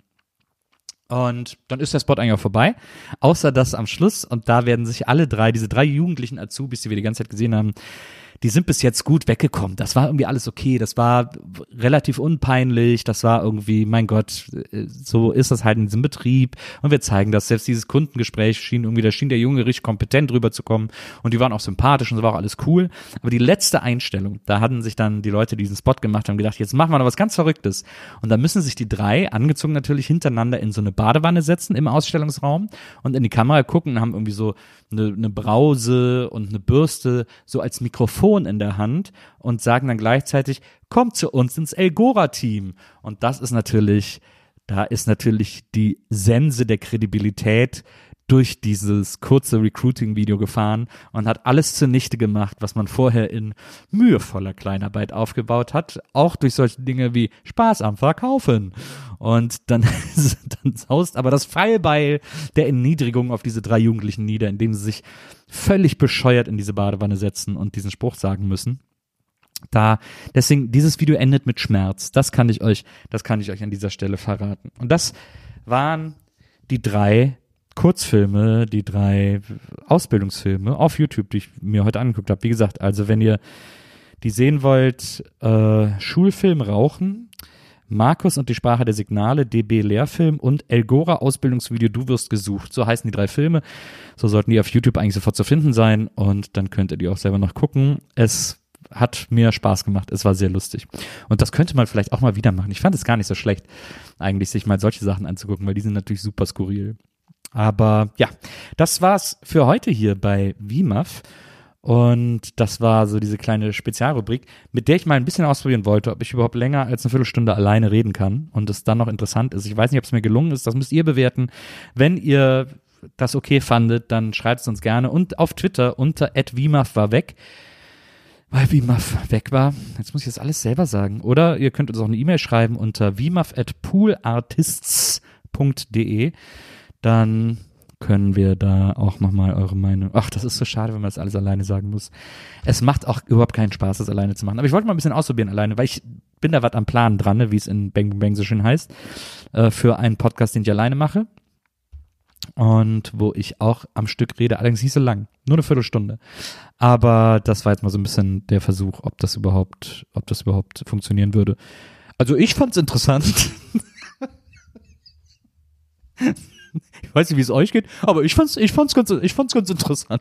Und dann ist der Spot eigentlich auch vorbei, außer dass am Schluss, und da werden sich alle drei, diese drei jugendlichen Azubis, die wir die ganze Zeit gesehen haben, die sind bis jetzt gut weggekommen. Das war irgendwie alles okay, das war relativ unpeinlich, das war irgendwie, mein Gott, so ist das halt in diesem Betrieb. Und wir zeigen das, selbst dieses Kundengespräch schien irgendwie, da schien der Junge richtig kompetent rüberzukommen und die waren auch sympathisch und so war auch alles cool. Aber die letzte Einstellung, da hatten sich dann die Leute, die diesen Spot gemacht haben, gedacht, jetzt machen wir noch was ganz Verrücktes. Und dann müssen sich die drei, angezogen natürlich, hintereinander in so eine Badewanne setzen im Ausstellungsraum und in die Kamera gucken und haben irgendwie so eine, eine Brause und eine Bürste so als Mikrofon in der Hand und sagen dann gleichzeitig, kommt zu uns ins Elgora-Team. Und das ist natürlich, da ist natürlich die Sense der Kredibilität durch dieses kurze Recruiting-Video gefahren und hat alles zunichte gemacht, was man vorher in mühevoller Kleinarbeit aufgebaut hat, auch durch solche Dinge wie Spaß am Verkaufen. Und dann, dann saust aber das Pfeilbeil der Erniedrigung auf diese drei Jugendlichen nieder, indem sie sich völlig bescheuert in diese Badewanne setzen und diesen Spruch sagen müssen. Da, deswegen, dieses Video endet mit Schmerz. Das kann ich euch, das kann ich euch an dieser Stelle verraten. Und das waren die drei Kurzfilme, die drei Ausbildungsfilme auf YouTube, die ich mir heute angeguckt habe. Wie gesagt, also wenn ihr die sehen wollt, äh, Schulfilm Rauchen, Markus und die Sprache der Signale, D B Lehrfilm und Elgora Ausbildungsvideo Du wirst gesucht. So heißen die drei Filme. So sollten die auf YouTube eigentlich sofort zu finden sein und dann könnt ihr die auch selber noch gucken. Es hat mir Spaß gemacht. Es war sehr lustig. Und das könnte man vielleicht auch mal wieder machen. Ich fand es gar nicht so schlecht, eigentlich sich mal solche Sachen anzugucken, weil die sind natürlich super skurril. Aber ja, das war's für heute hier bei W M A F. Und das war so diese kleine Spezialrubrik, mit der ich mal ein bisschen ausprobieren wollte, ob ich überhaupt länger als eine Viertelstunde alleine reden kann und es dann noch interessant ist. Ich weiß nicht, ob es mir gelungen ist, das müsst ihr bewerten. Wenn ihr das okay fandet, dann schreibt es uns gerne. Und auf Twitter unter at W M A F war weg, weil W M A F weg war. Jetzt muss ich das alles selber sagen. Oder ihr könnt uns auch eine E-Mail schreiben unter w m a f at poolartists punkt d e. Dann können wir da auch nochmal eure Meinung. Ach, das ist so schade, wenn man das alles alleine sagen muss. Es macht auch überhaupt keinen Spaß, das alleine zu machen. Aber ich wollte mal ein bisschen ausprobieren alleine, weil ich bin da was am Plan dran, ne, wie es in Bang Bang Bang so schön heißt, äh, für einen Podcast, den ich alleine mache. Und wo ich auch am Stück rede, allerdings nicht so lang, nur eine Viertelstunde. Aber das war jetzt mal so ein bisschen der Versuch, ob das überhaupt, ob das überhaupt funktionieren würde. Also ich fand's interessant. Ich weiß nicht, wie es euch geht, aber ich fand's, ich fand's ganz, ich fand's ganz interessant.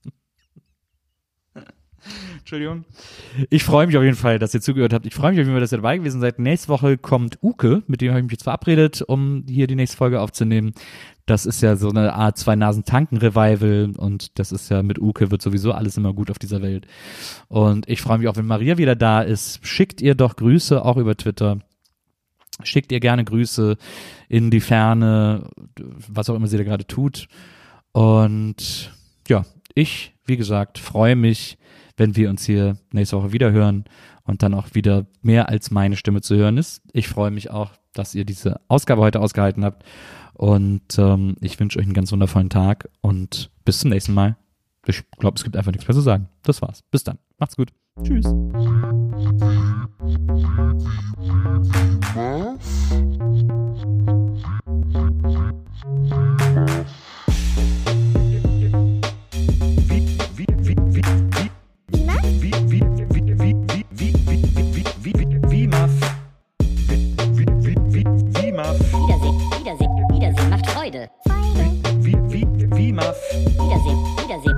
Entschuldigung. Ich freue mich auf jeden Fall, dass ihr zugehört habt. Ich freue mich auf jeden Fall, dass ihr dabei gewesen seid. Nächste Woche kommt Uke, mit dem habe ich mich jetzt verabredet, um hier die nächste Folge aufzunehmen. Das ist ja so eine Art Zwei-Nasen-Tanken-Revival und das ist ja mit Uke wird sowieso alles immer gut auf dieser Welt. Und ich freue mich auch, wenn Maria wieder da ist. Schickt ihr doch Grüße, auch über Twitter. Schickt ihr gerne Grüße in die Ferne, was auch immer sie da gerade tut. Und ja, ich, wie gesagt, freue mich, wenn wir uns hier nächste Woche wieder hören und dann auch wieder mehr als meine Stimme zu hören ist. Ich freue mich auch, dass ihr diese Ausgabe heute ausgehalten habt. Und ähm, ich wünsche euch einen ganz wundervollen Tag und bis zum nächsten Mal. Ich glaube, es gibt einfach nichts mehr zu sagen. Das war's. Bis dann. Macht's gut. Tschüss. Wiedersehen, Wiedersehen, Wiedersehen macht Freude. Wie, wie, wie, wie, Wiedersehen, Wiedersehen.